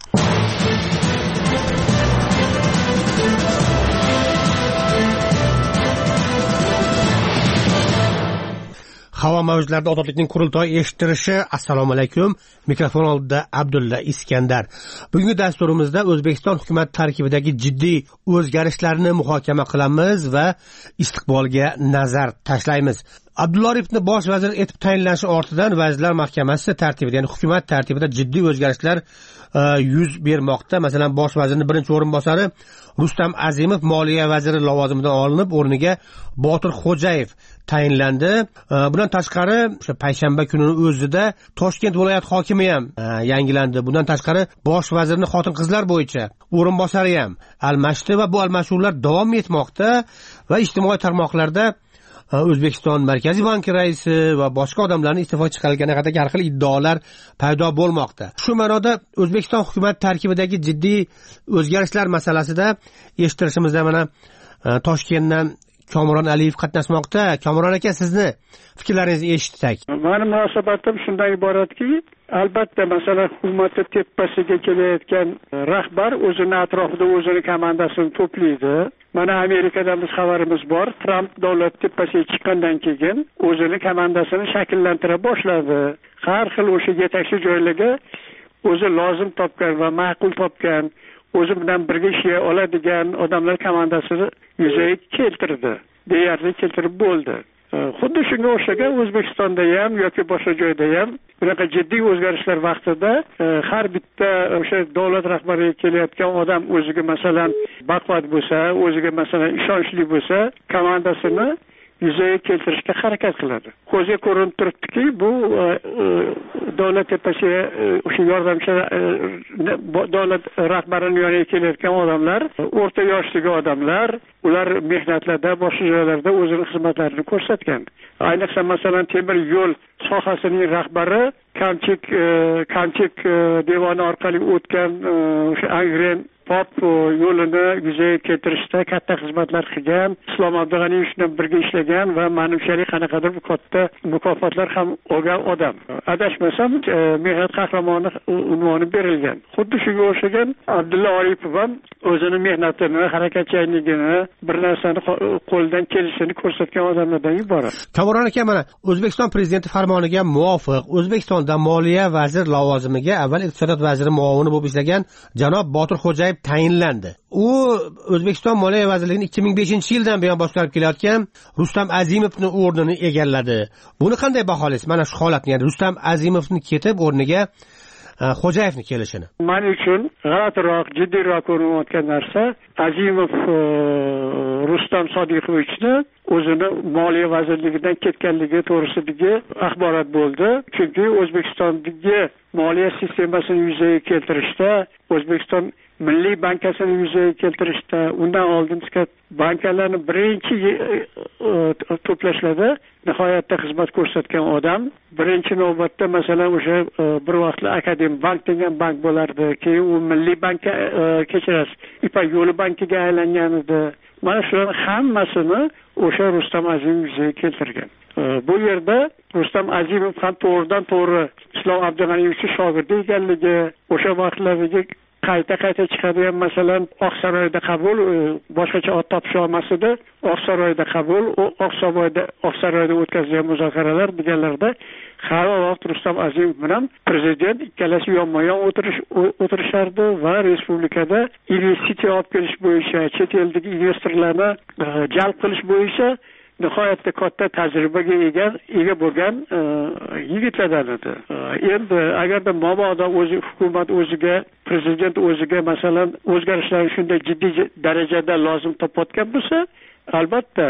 Havo mavjlarida Ozodlikning qurultoy eshittirishi. Assalomu alaykum. Mikrofon oldida Abdulla Iskandar. Bugungi dasturimizda O'zbekiston hukumat tarkibidagi jiddiy o'zgarishlarni muhokama qilamiz va istiqbolga nazar tashlaymiz. Abdulla Oripovni bosh vazir etib tayinlanishi ortidan Vazirlar Mahkamasi tartibida, ya'ni hukumat tartibida jiddiy o'zgarishlar uh, yuz bermoqda. Masalan, bosh vazirning birinchi o'rinbosari Rustam Azimov moliya vaziri lavozimidan olinib, o'rniga Botir Xo'jayev tayinlandi. Bundan tashqari, o'sha payshanba kunining o'zida Toshkent viloyat hokimi ham yangilandi. Bundan tashqari, bosh vazirning xotin-qizlar bo'yicha o'rinbosari ham almashdi va bu almashuvlar davom etmoqda va ijtimoiy tarmoqlarda O'zbekiston Markaziy banki raisi va boshqa odamlarning iste'foga chiqarilgani haqida har xil iddaolar paydo bo'lmoqda. Shu ma'noda O'zbekiston hukumat tarkibidagi jiddiy o'zgarishlar masalasida eshittirishimizda mana Toshkentdan Kamron Aliyev qatnashmoqda. Kamron aka, sizni fikrlaringizni eshitsak. Meni munosabatim shundan iboratki, albatta masalan hukumatning tepasiga kelayotgan rahbar o'zini atrofida o'zini komandasini to'playdi. Mana Amerikadan biz xabarimiz bor. Tramp davlat tepasiga chiqqandan keyin o'zini komandasini shakllantira boshladi. Har xil o'sha yetakchi joylarga o'zi lozim topgan va ma'qul topgan, o'zi bilan birga ishlay oladigan odamlar komandasini yuzaga keltirdi. Deyarli keltirib bo'ldi. xuddi shunga o'xshagan O'zbekistonda ham yoki boshqa joyda ham bunaqa jiddiy o'zgarishlar vaqtida har bitta o'sha davlat rahbariga kelayotgan odam o'ziga masalan baquvvat bo'lsa, o'ziga masalan ishonchli bo'lsa, komandasini yuzaga keltirishga harakat qiladi. Ko'zga ko'rinib turibdiki, bu davlat tepasiga o'sha yordamchi davlat rahbarining yoniga kelayotgan odamlar, o'rta yoshdagi odamlar, ular mehnatlarda, boshqa joylarda o'zining xizmatlarini ko'rsatgan. Ayniqsa masalan temir yo'l sohasining rahbari Kamchik Kamchik devoni orqali o'tgan o'sha Angren pop yo'lini yuzaga keltirishda katta xizmatlar qilgan, Islom Abdug'aniyev bilan birga ishlagan va manimchalik qanaqadir bir katta mukofotlar ham olgan odam. Adashmasam, mehnat qahramoni unvoni berilgan. Xuddi shunga o'xshagan Abdulla Oripov ham o'zining mehnatini, harakatchanligini, bir narsani qo'ldan kelishini ko'rsatgan odamlardan iborat. Kamron aka, mana O'zbekiston prezidenti farmoniga muvofiq O'zbekistonda moliya vazir lavozimiga avval iqtisodiyot vaziri muovini bo'lib ishlagan janob Botir Xo'jayev tayinlandi. U O'zbekiston Moliya vazirligini ikki ming beshinchi yildan buyon boshqarib kelayotgan Rustam Azimovning o'rnini egalladi. Buni qanday baholaysiz? Mana shu holatni, ya'ni Rustam Azimovning ketib o'rniga Xo'jayevni kelishini. Men uchun g'alatiroq, jiddiyroq ko'rinayotgan narsa Azimov Rustam Sodiqovichni o'zini Moliya vazirligidan ketganligi to'g'risidagi axborot bo'ldi. Chunki O'zbekistondagi moliya sistemasini yuzaga keltirishda, O'zbekiston Milliy bankasini yuzaga keltirishda, undan oldin bankalarni birinchi to'plashlarda nihoyatda xizmat ko'rsatgan odam. Birinchi navbatda masalan o'sha bir vaqtlar Akademik bank degan bank bo'lardi, keyin u Milliy banka kechirasiz, Ipak yo'li bankiga aylangan edi. Mana shularning hammasini o'sha Rustam Azimov yuzaga keltirgan. Bu yerda Rustam Azimov ham to'g'ridan to'g'ri Islom Abdug'aniyevning shogirdi ekanligi, o'sha vaqtlardagi qayta-qayta chiqadigan masalan Oqsaroyda qabul, boshqacha ot topish olmasida Oqsaroyda qabul, Oqsaroyda Oqsaroyda o'tkazilgan muzokaralar deganlarda har vaqt Rustam Azimov bilan prezident ikkalasi yonma-yon o'tirish o'tirishardi va respublikada investitsiya olib kelish bo'yicha, chet eldagi investorlarni jalb qilish bo'yicha nihoyatda katta tajribaga ega ega bo'lgan yigitlardan edi. Endi agarda mabodo o'zi hukumat o'ziga, prezident o'ziga masalan o'zgarishlarni shunday jiddiy darajada lozim topayotgan bo'lsa, albatta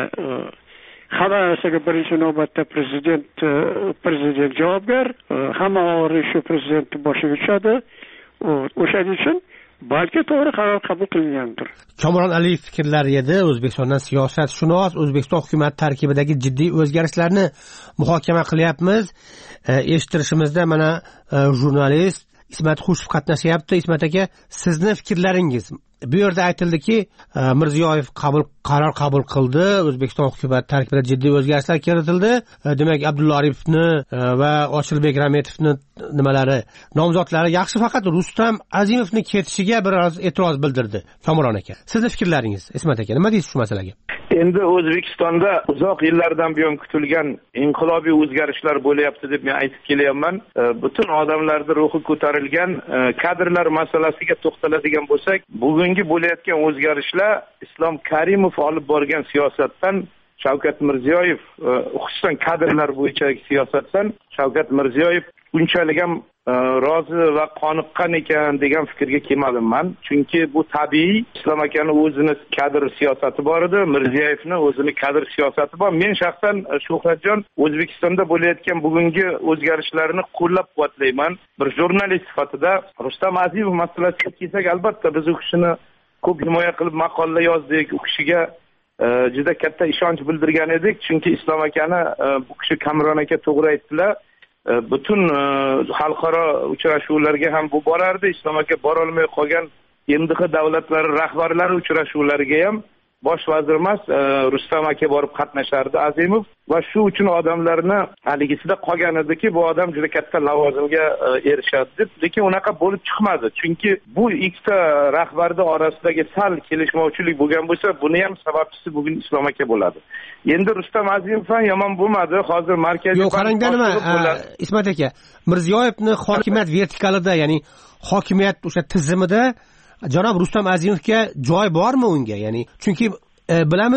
hamma narsaga birinchi navbatda prezident prezident javobgar, hamma og'ir shu prezident boshiga tushadi. O'shaning uchun balki to'g'ri qaror qabul qilingandir. Kamron Aliyev fikrlari edi. O'zbekistondan siyosatshunos, O'zbekiston hukumat tarkibidagi jiddiy o'zgarishlarni muhokama qilyapmiz. Eshittirishimizda mana jurnalist Ismat Xushov qatnashyapti. Ismat aka, sizni fikrlaringiz? Bu yerda aytildiki, Mirziyoyev qabul qaror qabul qildi, O'zbekiston hukumat tarkibida jiddiy o'zgarishlar kiritildi. Demak, Abdulla Oripovni va Ochilbek Rametovni nimalari, nomzodlari yaxshi, faqat Rustam Azimovning ketishiga biroz e'tiroz bildirdi. Kamron aka, sizni fikrlaringiz? Ismat aka, nima deysiz shu masalaga? Endi O'zbekistonda uzoq yillardan buyon kutilgan inqilobiy o'zgarishlar bo'lyapti deb men aytib kelyapman. Butun odamlarning ruhi ko'tarilgan kadrlar masalasiga to'xtaladigan bo'lsak, bugungi bo'layotgan o'zgarishlar Islom Karimov olib borgan siyosatdan Shavkat Mirziyoyev, xususan kadrlar bo'yichagi siyosatdan Shavkat Mirziyoyev unchalik ham rozi va qoniqqan ekan degan fikrga kelmadim men. Chunki bu tabiiy. Islom akaning o'zini kadr siyosati bor edi, Mirziyoyevni o'zini kadr siyosati bor. Men shaxsan Shuhratjon O'zbekistonda bo'layotgan bugungi o'zgarishlarni qo'llab-quvvatlayman. Bir jurnalist sifatida Rustam Azimov masalasiga kelsak, albatta biz u kishini ko'p himoya qilib maqolalar yozdik, u kishiga juda katta ishonch bildirgan edik. Chunki Islom akani bu kishi Kamron aka to'g'ri aytdilar. Butun xalqaro uchrashuvlarga ham bu borardi. Islom aka bora olmay qolgan M D H davlatlari rahbarlari uchrashuvlariga ham bosh vazir emas, Rustam aka borib qatnashardi Azimov va shu uchun odamlarni haligisida qolgan ediki, bu odam juda katta lavozimga erishadi deb, lekin unaqa bo'lib chiqmadi. Chunki bu ikkita rahbarning orasidagi sal kelishmovchilik bo'lgan bo'lsa, buni ham sababchisi bugun Islom aka bo'ladi. Endi Rustam Azimov ham yomon bo'lmadi. Hozir markaziy Yo'q, qarangda nima, Ismat aka, Mirziyoyevni hokimiyat vertikalida, ya'ni hokimiyat o'sha tizimida janob Rustam Azimovga joy bormi unga? Ya'ni chunki e, bilamiz,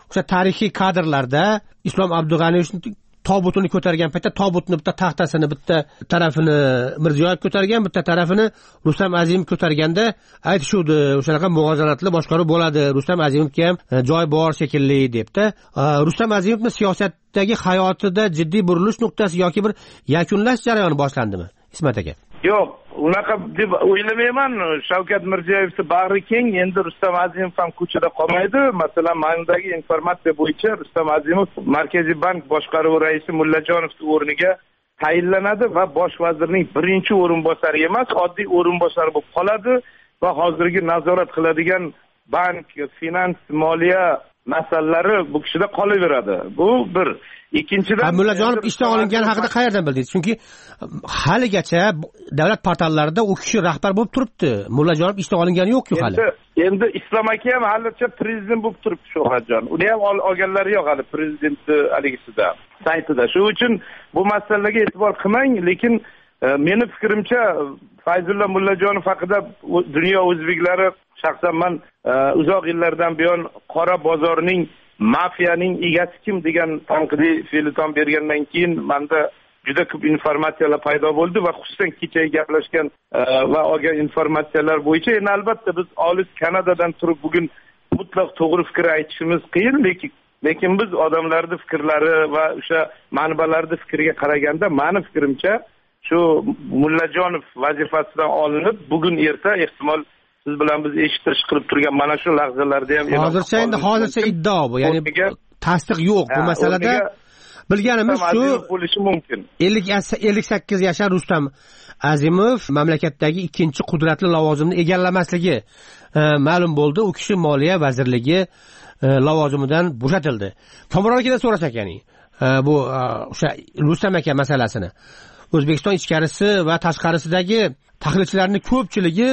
o'sha tarixiy kadrlarda Islom Abdug'aniyevning tobutini ko'targan paytda tobutni bitta taxtasini bitta tarafini Mirziyoyev ko'targan, bitta tarafini Rustam Azimov ko'targanda aytishuvdi, o'shanaqa muvozanatli boshqaruv bo'ladi, Rustam Azimovga ham joy bor shekilli debdi. Rustam Azimovning siyosatdagi hayotida jiddiy burilish nuqtasi yoki bir yakunlash jarayoni boshlandimi, Ismat aka? Yo'q, unaqa deb o'ylamayman. Shavkat Mirziyoyevni bag'ri keng, endi Rustam Azimov ham ko'chada qolmaydi. Masalan, ma'lumdagi informatsiya bo'yicha Rustam Azimov Markaziy bank boshqaruvi raisi Mullajonovning o'rniga tayinlanadi va bosh vazirning birinchi o'rinbosari emas, oddiy o'rinbosar bo'lib qoladi va hozirgi nazorat qiladigan bank, finans, moliya masalalari bu kishida qolaveradi. Bu bir. Ikkinchidan, Mullajonov ishdan olingani haqida qayerdan bildingiz? Chunki haligacha davlat portallarida u kishi rahbar bo'lib turibdi. Mullajonov ishdan olingani yo'q-ku hali. Endi endi Islom aka ham halicha prezident bo'lib turibdi Shohratjon. Uni ham olganlari yo'q hali prezidentni haligisida, saytida. Shuning uchun bu masalaga e'tibor qilmang, lekin meni fikrimcha Fayzulla Mullajonov haqida dunyo o'zbeklari, shaxsan men uzoq yillardan buyon qora bozorning, mafiyaning egasi kim degan tanqidiy feliton bergandan keyin menda juda ko'p informatsiyalar paydo bo'ldi va xususan kechagi gaplashgan va olgan informatsiyalar bo'yicha endi albatta biz olis Kanadadan turib bugun mutlaq to'g'ri fikr aytishimiz qiyin, lekin lekin biz odamlarning fikrlari va o'sha manbalarning fikriga qaraganda meni fikrimcha shu Mullajonov vazifasidan olinib bugun erta ehtimol siz bilan biz eshitish qilib turgan mana shu lahzalarda ham hozircha endi hozircha iddao bu, ya'ni tasdiq yo'q bu masalada. Bilganimiz shu bo'lishi mumkin. ellik sakkiz yashar Rustam Azimov mamlakatdagi ikkinchi qudratli lavozimni egallamasligi ma'lum bo'ldi. U kishi Moliya vazirligi lavozimidan bo'shatildi. Komron akadan so'rasak, ya'ni bu o'sha Rustam aka masalasini O'zbekiston ichkarisi va tashqarisidagi tahlilchilarning ko'pchiligi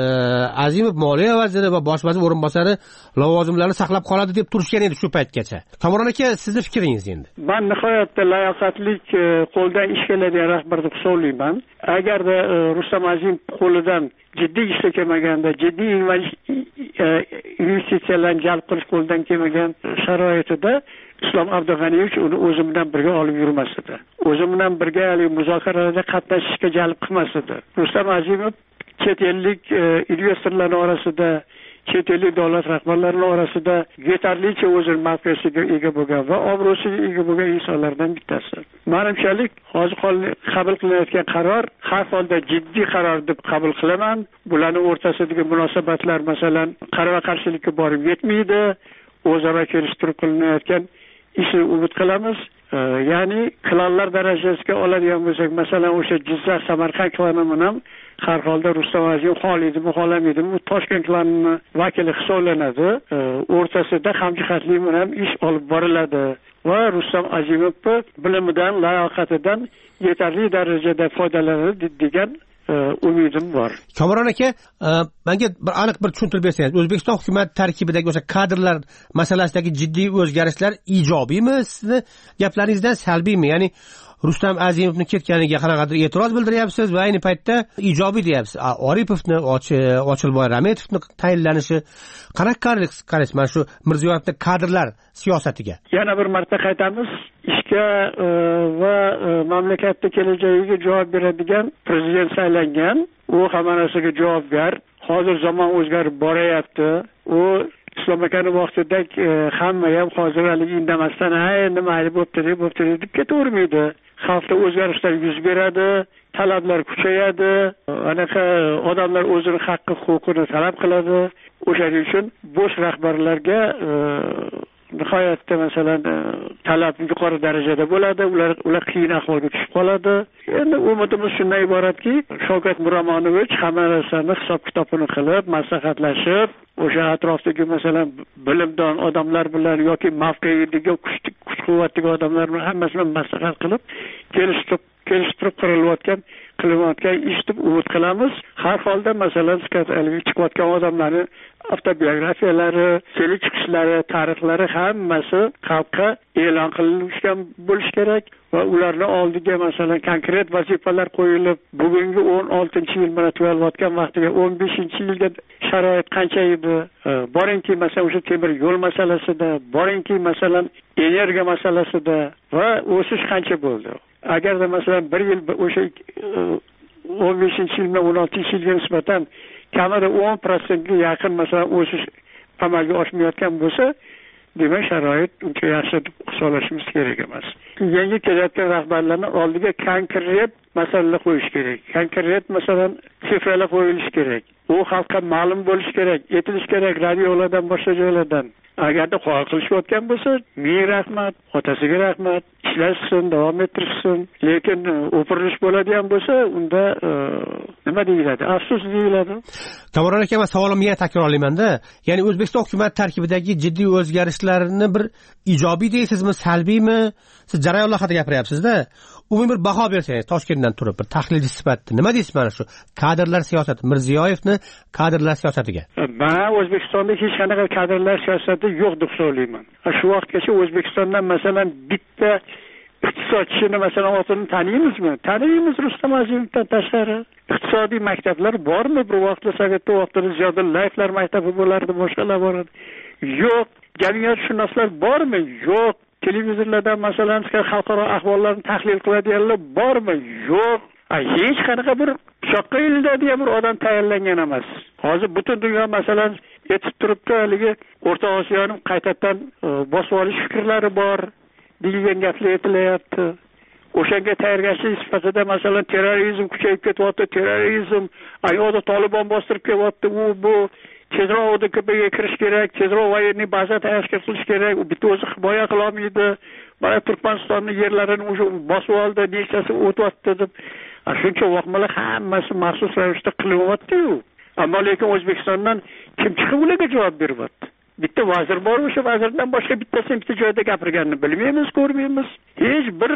Azimov moliya vaziri va bosh vazir o'rinbosari lavozimlarini saqlab qoladi deb turishgan edi shu paytgacha. Kamron aka, sizni fikringiz endi? Men nihoyatda layoqatli qo'ldan ish keladigan rahbar deb hisoblayman. Agarda Rustam Azimov qo'lidan jiddiy ishga kelmaganda, jiddiy investitsiyalarni jalb qilish qo'ldan kelmagan sharoitida Islom Abdug'aniyevich uni o'zi bilan birga olib yurmas edi. O'zi bilan birga muzokaralarda qatnashishga jalb qilmas edi. Rustam Azimov chet ellik investorlar orasida, chet ellik davlat rahbarlarining orasida yetarlicha o'zining mavqesiga ega bo'lgan va obro'siga ega bo'lgan insonlardan bittasi. Menimchalik hozir qabul qilinayotgan qaror har holda jiddiy qaror deb qabul qilaman. Bularning o'rtasidagi munosabatlar masalan qarama-qarshilikka borib yetmaydi. O'zaro kelishtirib qilinayotgan ishni umid qilamiz. Ya'ni klonlar darajasiga oladigan bo'lsak, masalan o'sha Jizzax, Samarqand klonini ham har holda Rustam Azimov xohlaydimi, xohlamaydimi, u Toshkent klonining vakili hisoblanadi. O'rtasida hamjihatlik bilan ish olib boriladi va Rustam Azimovning bilimidan, layoqatidan yetarli darajada foydalanadi degan umidim bor. Kamron aka, menga bir aniq bir tushuntirib bersangiz, O'zbekiston hukumat tarkibidagi o'sha kadrlar masalasidagi jiddiy o'zgarishlar ijobiymi, sizni gaplaringizdan salbiymi? Ya'ni Rustam Azimovning ketganiga qanaqadir e'tiroz bildiryapsiz va ayni paytda ijobiy deyapsiz. Oripovni, Ochilboy Rametovni tayinlanishi qanaqa qaraysiz mana shu Mirziyoyevning kadrlar siyosatiga? Yana bir marta qaytamiz, ishga va mamlakatning kelajagiga javob beradigan prezident saylangan, u hamma narsaga javobgar. Hozir zamon o'zgarib boryapti. U Islom akaning vaqtidek hamma ham hozir hali indamasdan ha endi mayli bo'pti deb bo'pti deb ketavermaydi. Xalqda o'zgarishlar yuz beradi, talablar kuchayadi, anaqa odamlar o'zining haqqi, huquqini talab qiladi. O'shaning uchun bo'sh rahbarlarga nihoyatda masalan talab yuqori darajada bo'ladi, ular ular qiyin ahvolga tushib qoladi. Endi umidimiz shundan iboratki, Shavkat Miromonovich hamma narsani hisob-kitobini qilib, maslahatlashib, o'sha atrofdagi masalan bilimdon odamlar bilan yoki mavqeidagi kuch-quvvatli odamlar bilan hammasini maslahat qilib, kelishtirib kelishtirib qurilayotgan qilayotgan ish deb umid qilamiz. har holda masalan chiqayotgan odamlarni avtobiografiyalari, kelib chiqishlari, tarixlari hammasi xalqqa e'lon qilingan bo'lishi kerak va ularning oldiga masalan konkret vazifalar qo'yilib, bugungi o'n oltinchi yil mana tugalayotgan vaqtiga o'n beshinchi yilga sharoit qancha edi? Boringki, masalan, o'sha temir yo'l masalasida, boringki, masalan, energiya masalasida va o'sish qancha bo'ldi? Agarda masalan bir yil o'sha o'n beshinchi yildan o'n oltinchi yilga nisbatan kamida o'n prosentga yaqin masalan o'sish amalga oshmayotgan bo'lsa, demak sharoit uncha yaxshi deb hisoblashimiz kerak emas. Yangi kelayotgan rahbarlarning oldiga konkret masalalar qo'yish kerak. Konkret masalan sifralar qo'yilishi kerak. U xalqqa ma'lum bo'lishi kerak, aytilishi kerak radiolardan, boshqa joylardan. Agarda qabul qilishayotgan bo'lsa, ming rahmat, otasiga rahmat, ishlashsin, davom ettirsin. Lekin o'pirilish bo'ladigan bo'lsa, unda nima deyiladi? Afsus deyiladi. Kamron aka, men savolimni yana takrorlayman-da. Ya'ni O'zbekiston hukumat tarkibidagi jiddiy o'zgarishlarni bir ijobiy deysizmi, salbiymi? Siz jarayonlar haqida gapiryapsiz-da. Umumiy bir baho bersangiz, Toshkentdan turib bir tahlilchi sifatida nima deysiz mana shu kadrlar siyosati, Mirziyoyevni kadrlar siyosatiga? Men O'zbekistonda hech qanaqa kadrlar siyosati yo'q deb hisoblayman. Shu vaqtgacha O'zbekistondan masalan bitta iqtisodchini masalan otini taniymizmi? Taniymiz, Rustam Azimovdan tashqari. Iqtisodiy maktablar bormi? Bir vaqtda Sovetda vaqtida Ziyodullaevlar maktabi bo'lardi, boshqalar boradi. Yo'q. Jamiyatshunoslar bormi? Yo'q. Televizorlardan masalan xalqaro ahvollarni tahlil qiladiganlar bormi? Yo'q. Hech qanaqa bir shoqqa ilinadigan bir odam tayyorlangan emas. Hozir butun dunyo masalan yetib turibdi, haligi O'rta Osiyoning qaytadan bosib olish fikrlari bor degan gaplar aytilyapti. O'shanga tayyorgarchilik sifatida masalan terrorizm kuchayib ketyapti, terrorizm, ayoda Tolibon bostirib kelyapti, u bu tezroq O D K Bga kirish kerak, tezroq voyenniy baza tashkil qilish kerak, u bitta o'zi himoya qila olmaydi. Mana Turkmanistonning yerlarini o'sha bosib oldi, nechasi o'tyapti deb. Shuncha vaqtlar hammasi maxsus ravishda qilyapti-yu. Ammo lekin O'zbekistondan kim chiqib ularga javob beryapti? Bitta vazir bor, o'sha vazirdan boshqa bittasi bitta joyda gapirganini bilmaymiz, ko'rmaymiz. Hech bir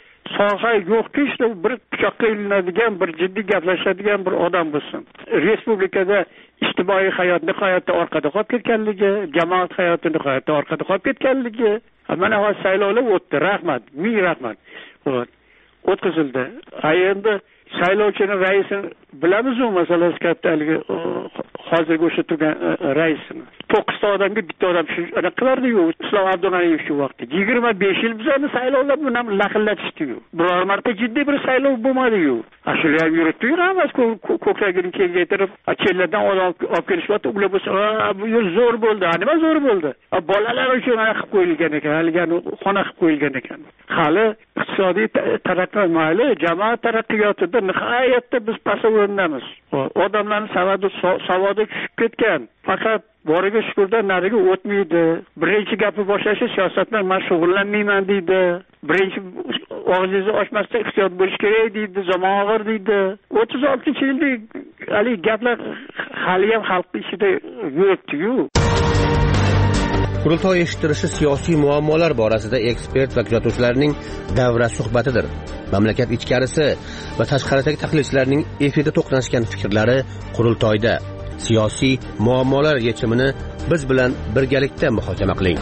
soha yo'qki, bir pichoqqa ilinadigan, bir jiddiy gaplashadigan bir odam bo'lsin. Respublikada ijtimoiy hayot nihoyatda orqada qolib ketganligi, jamoat hayoti nihoyatda orqada qolib ketganligi. Mana hozir saylovlar o'tdi, rahmat, ming rahmat. O'tkazildi. Endi saylovchining raisini bilamiz-ku, masalan, kataligi hozirgi o'sha turgan raisini. to'qqizta odamga bitta odam shu qilardi-yu, Islom Abdug'aniyev shu vaqtda. yigirma besh yil bizani saylovlar bilan laqillatishdi-yu. Biror marta jiddiy bir saylov bo'lmadi-yu. Ashula yuritdi-yu, emas ko'kragini kengaytirib, chellardan odam olib kelishdi, ular bo'lsa, bu yer zo'r bo'ldi, nima zo'r bo'ldi? Bolalar uchun mana qilib qo'yilgan ekan, haligani xona qilib qo'yilgan ekan. Hali iqtisodiy taraqqiyot mayli, jamoat taraqqiyotida nihoyatda biz past o'rindamiz. Odamlarning savodi savodi tushib ketgan. Faqat boriga shukurdan nariga o'tmaydi. Birinchi gapi boshlashi siyosat bilan men shug'ullanmayman deydi. Birinchi og'zingizni ochmasdan ehtiyot bo'lish kerak deydi, zamon og'ir deydi. o'ttiz oltinchi yilda hali gaplar hali ham xalq ichida yuribdi-yu. Qurultoy eshittirishi siyosiy muammolar borasida ekspert va kuzatuvchilarning davra suhbatidir. Mamlakat ichkarisi va tashqaridagi tahlilchilarning efirda to'qnashgan fikrlari qurultoyda. Siyosiy muammolar yechimini biz bilan birgalikda muhokama qiling.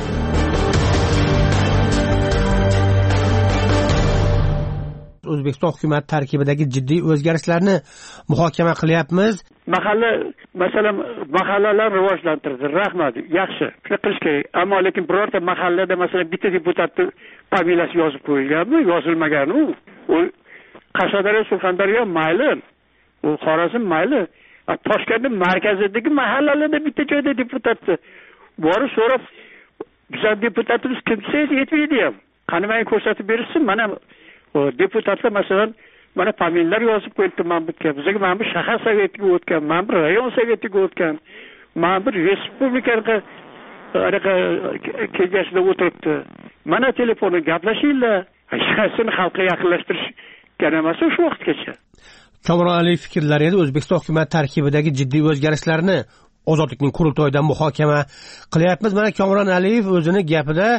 O'zbekiston hukumat tarkibidagi jiddiy o'zgarishlarni muhokama qilyapmiz. Mahalla, masalan, mahallalar rivojlantirdi. Rahmat, yaxshi. Shuni qilish kerak. Ammo lekin birorta mahallada masalan bitta deputatni familiyasi yozib qo'yilganmi, yozilmagan-u. U Qashqadaryo, Surxondaryo mayli, u Xorazm mayli. Toshkentning markazidagi mahallalarda bitta joyda deputatni borib so'rab, bizning deputatimiz kimsiz yetmaydi ham. Qani menga ko'rsatib bersin, mana deputatlar masalan mana familiyalar yozib qo'yibdi men bitgan. Bizga mana bu shahar sovetiga o'tgan, mana bu rayon sovetiga o'tgan, mana bu respublikaga anaqa kengashida o'tiribdi. Mana telefonda gaplashinglar. Shaxsini xalqqa yaqinlashtirish kerak emas shu vaqtgacha. Kamron Aliyev fikrlari edi O'zbekiston hukumat tarkibidagi jiddiy o'zgarishlarni Ozodlikning qurultoyida muhokama qilyapmiz. Mana Kamron Aliyev o'zini gapida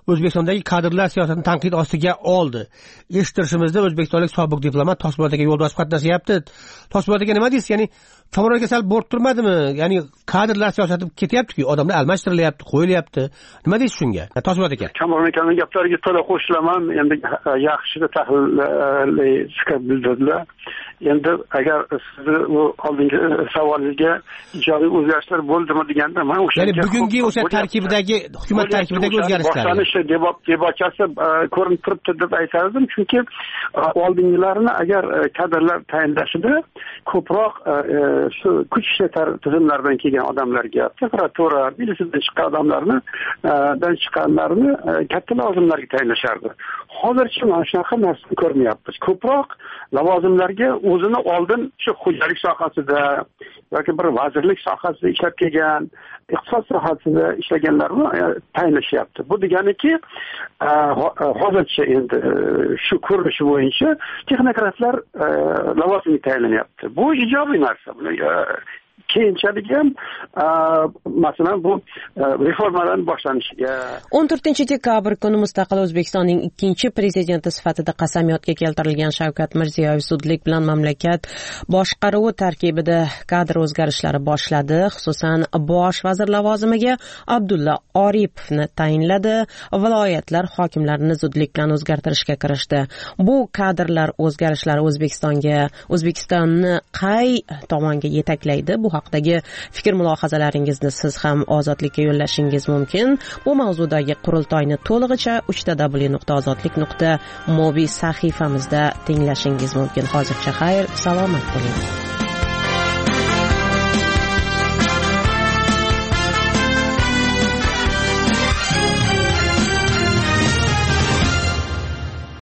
O'zbekistondagi kadrlar siyosatini tanqid ostiga oldi. Eshittirishimizda O'zbekistonlik sobiq diplomat Toshpo'lat aka yo'ldosh qatnashyapti. Toshpo'lat aka nima deysiz? Ya'ni tomonlarga sal borib turmadimi? Ya'ni kadrlar siyosati ketyapti-ku, odamlar almashtirilyapti, qo'yilyapti. Nima deysiz shunga? Toshpo'lat aka. Kamron akaning gaplariga to'la qo'shilaman. Endi yaxshi tahlilli fikr bildirdilar. Endi agar sizni bu oldingi savolingizga ijobiy o'zgarishlar bo'ldimi deganda men o'sha ya'ni bugungi o'sha tarkibidagi hukumat tarkibidagi o'zgarishlar boshlanishi debachasi ko'rinib turibdi deb aytardim, chunki oldingilarini agar kadrlar tayinlashida ko'proq shu kuch tizimlaridan kelgan odamlarga, prokuratura, milisiyadan chiqqan odamlarni dan chiqqanlarni katta lavozimlarga tayinlashardi. Hozircha mana shunaqa narsani ko'rmayapmiz. Ko'proq lavozimlarga o'zini oldin shu xo'jalik sohasida yoki bir vazirlik sohasida ishlab kelgan, iqtisod sohasida ishlaganlarni tayinlashyapti. Bu deganiki, hozircha endi shu ko'rinish bo'yicha texnokratlar lavozimga tayinlanyapti. Bu ijobiy narsa. Keyinchalik ham masalan bu reformalarning boshlanishiga o'n to'rtinchi dekabr kuni mustaqil O'zbekistonning ikkinchi prezidenti sifatida qasamyodga keltirilgan Shavkat Mirziyoyev zudlik bilan mamlakat boshqaruvi tarkibida kadr o'zgarishlari boshladi. Xususan, bosh vazir lavozimiga Abdulla Oripovni tayinladi. Viloyatlar hokimlarini zudlik bilan o'zgartirishga kirishdi. Bu kadrlar o'zgarishlari O'zbekistonga O'zbekistonni qay tomonga yetaklaydi? Bu haqdagi fikr mulohazalaringizni siz ham Ozodlikka yo'llashingiz mumkin. Bu mavzudagi qurultoyni to'lig'icha uch w nuqta ozodlik nuqta mobi sahifamizda tinglashingiz mumkin. Hozircha xayr, salomat bo'ling.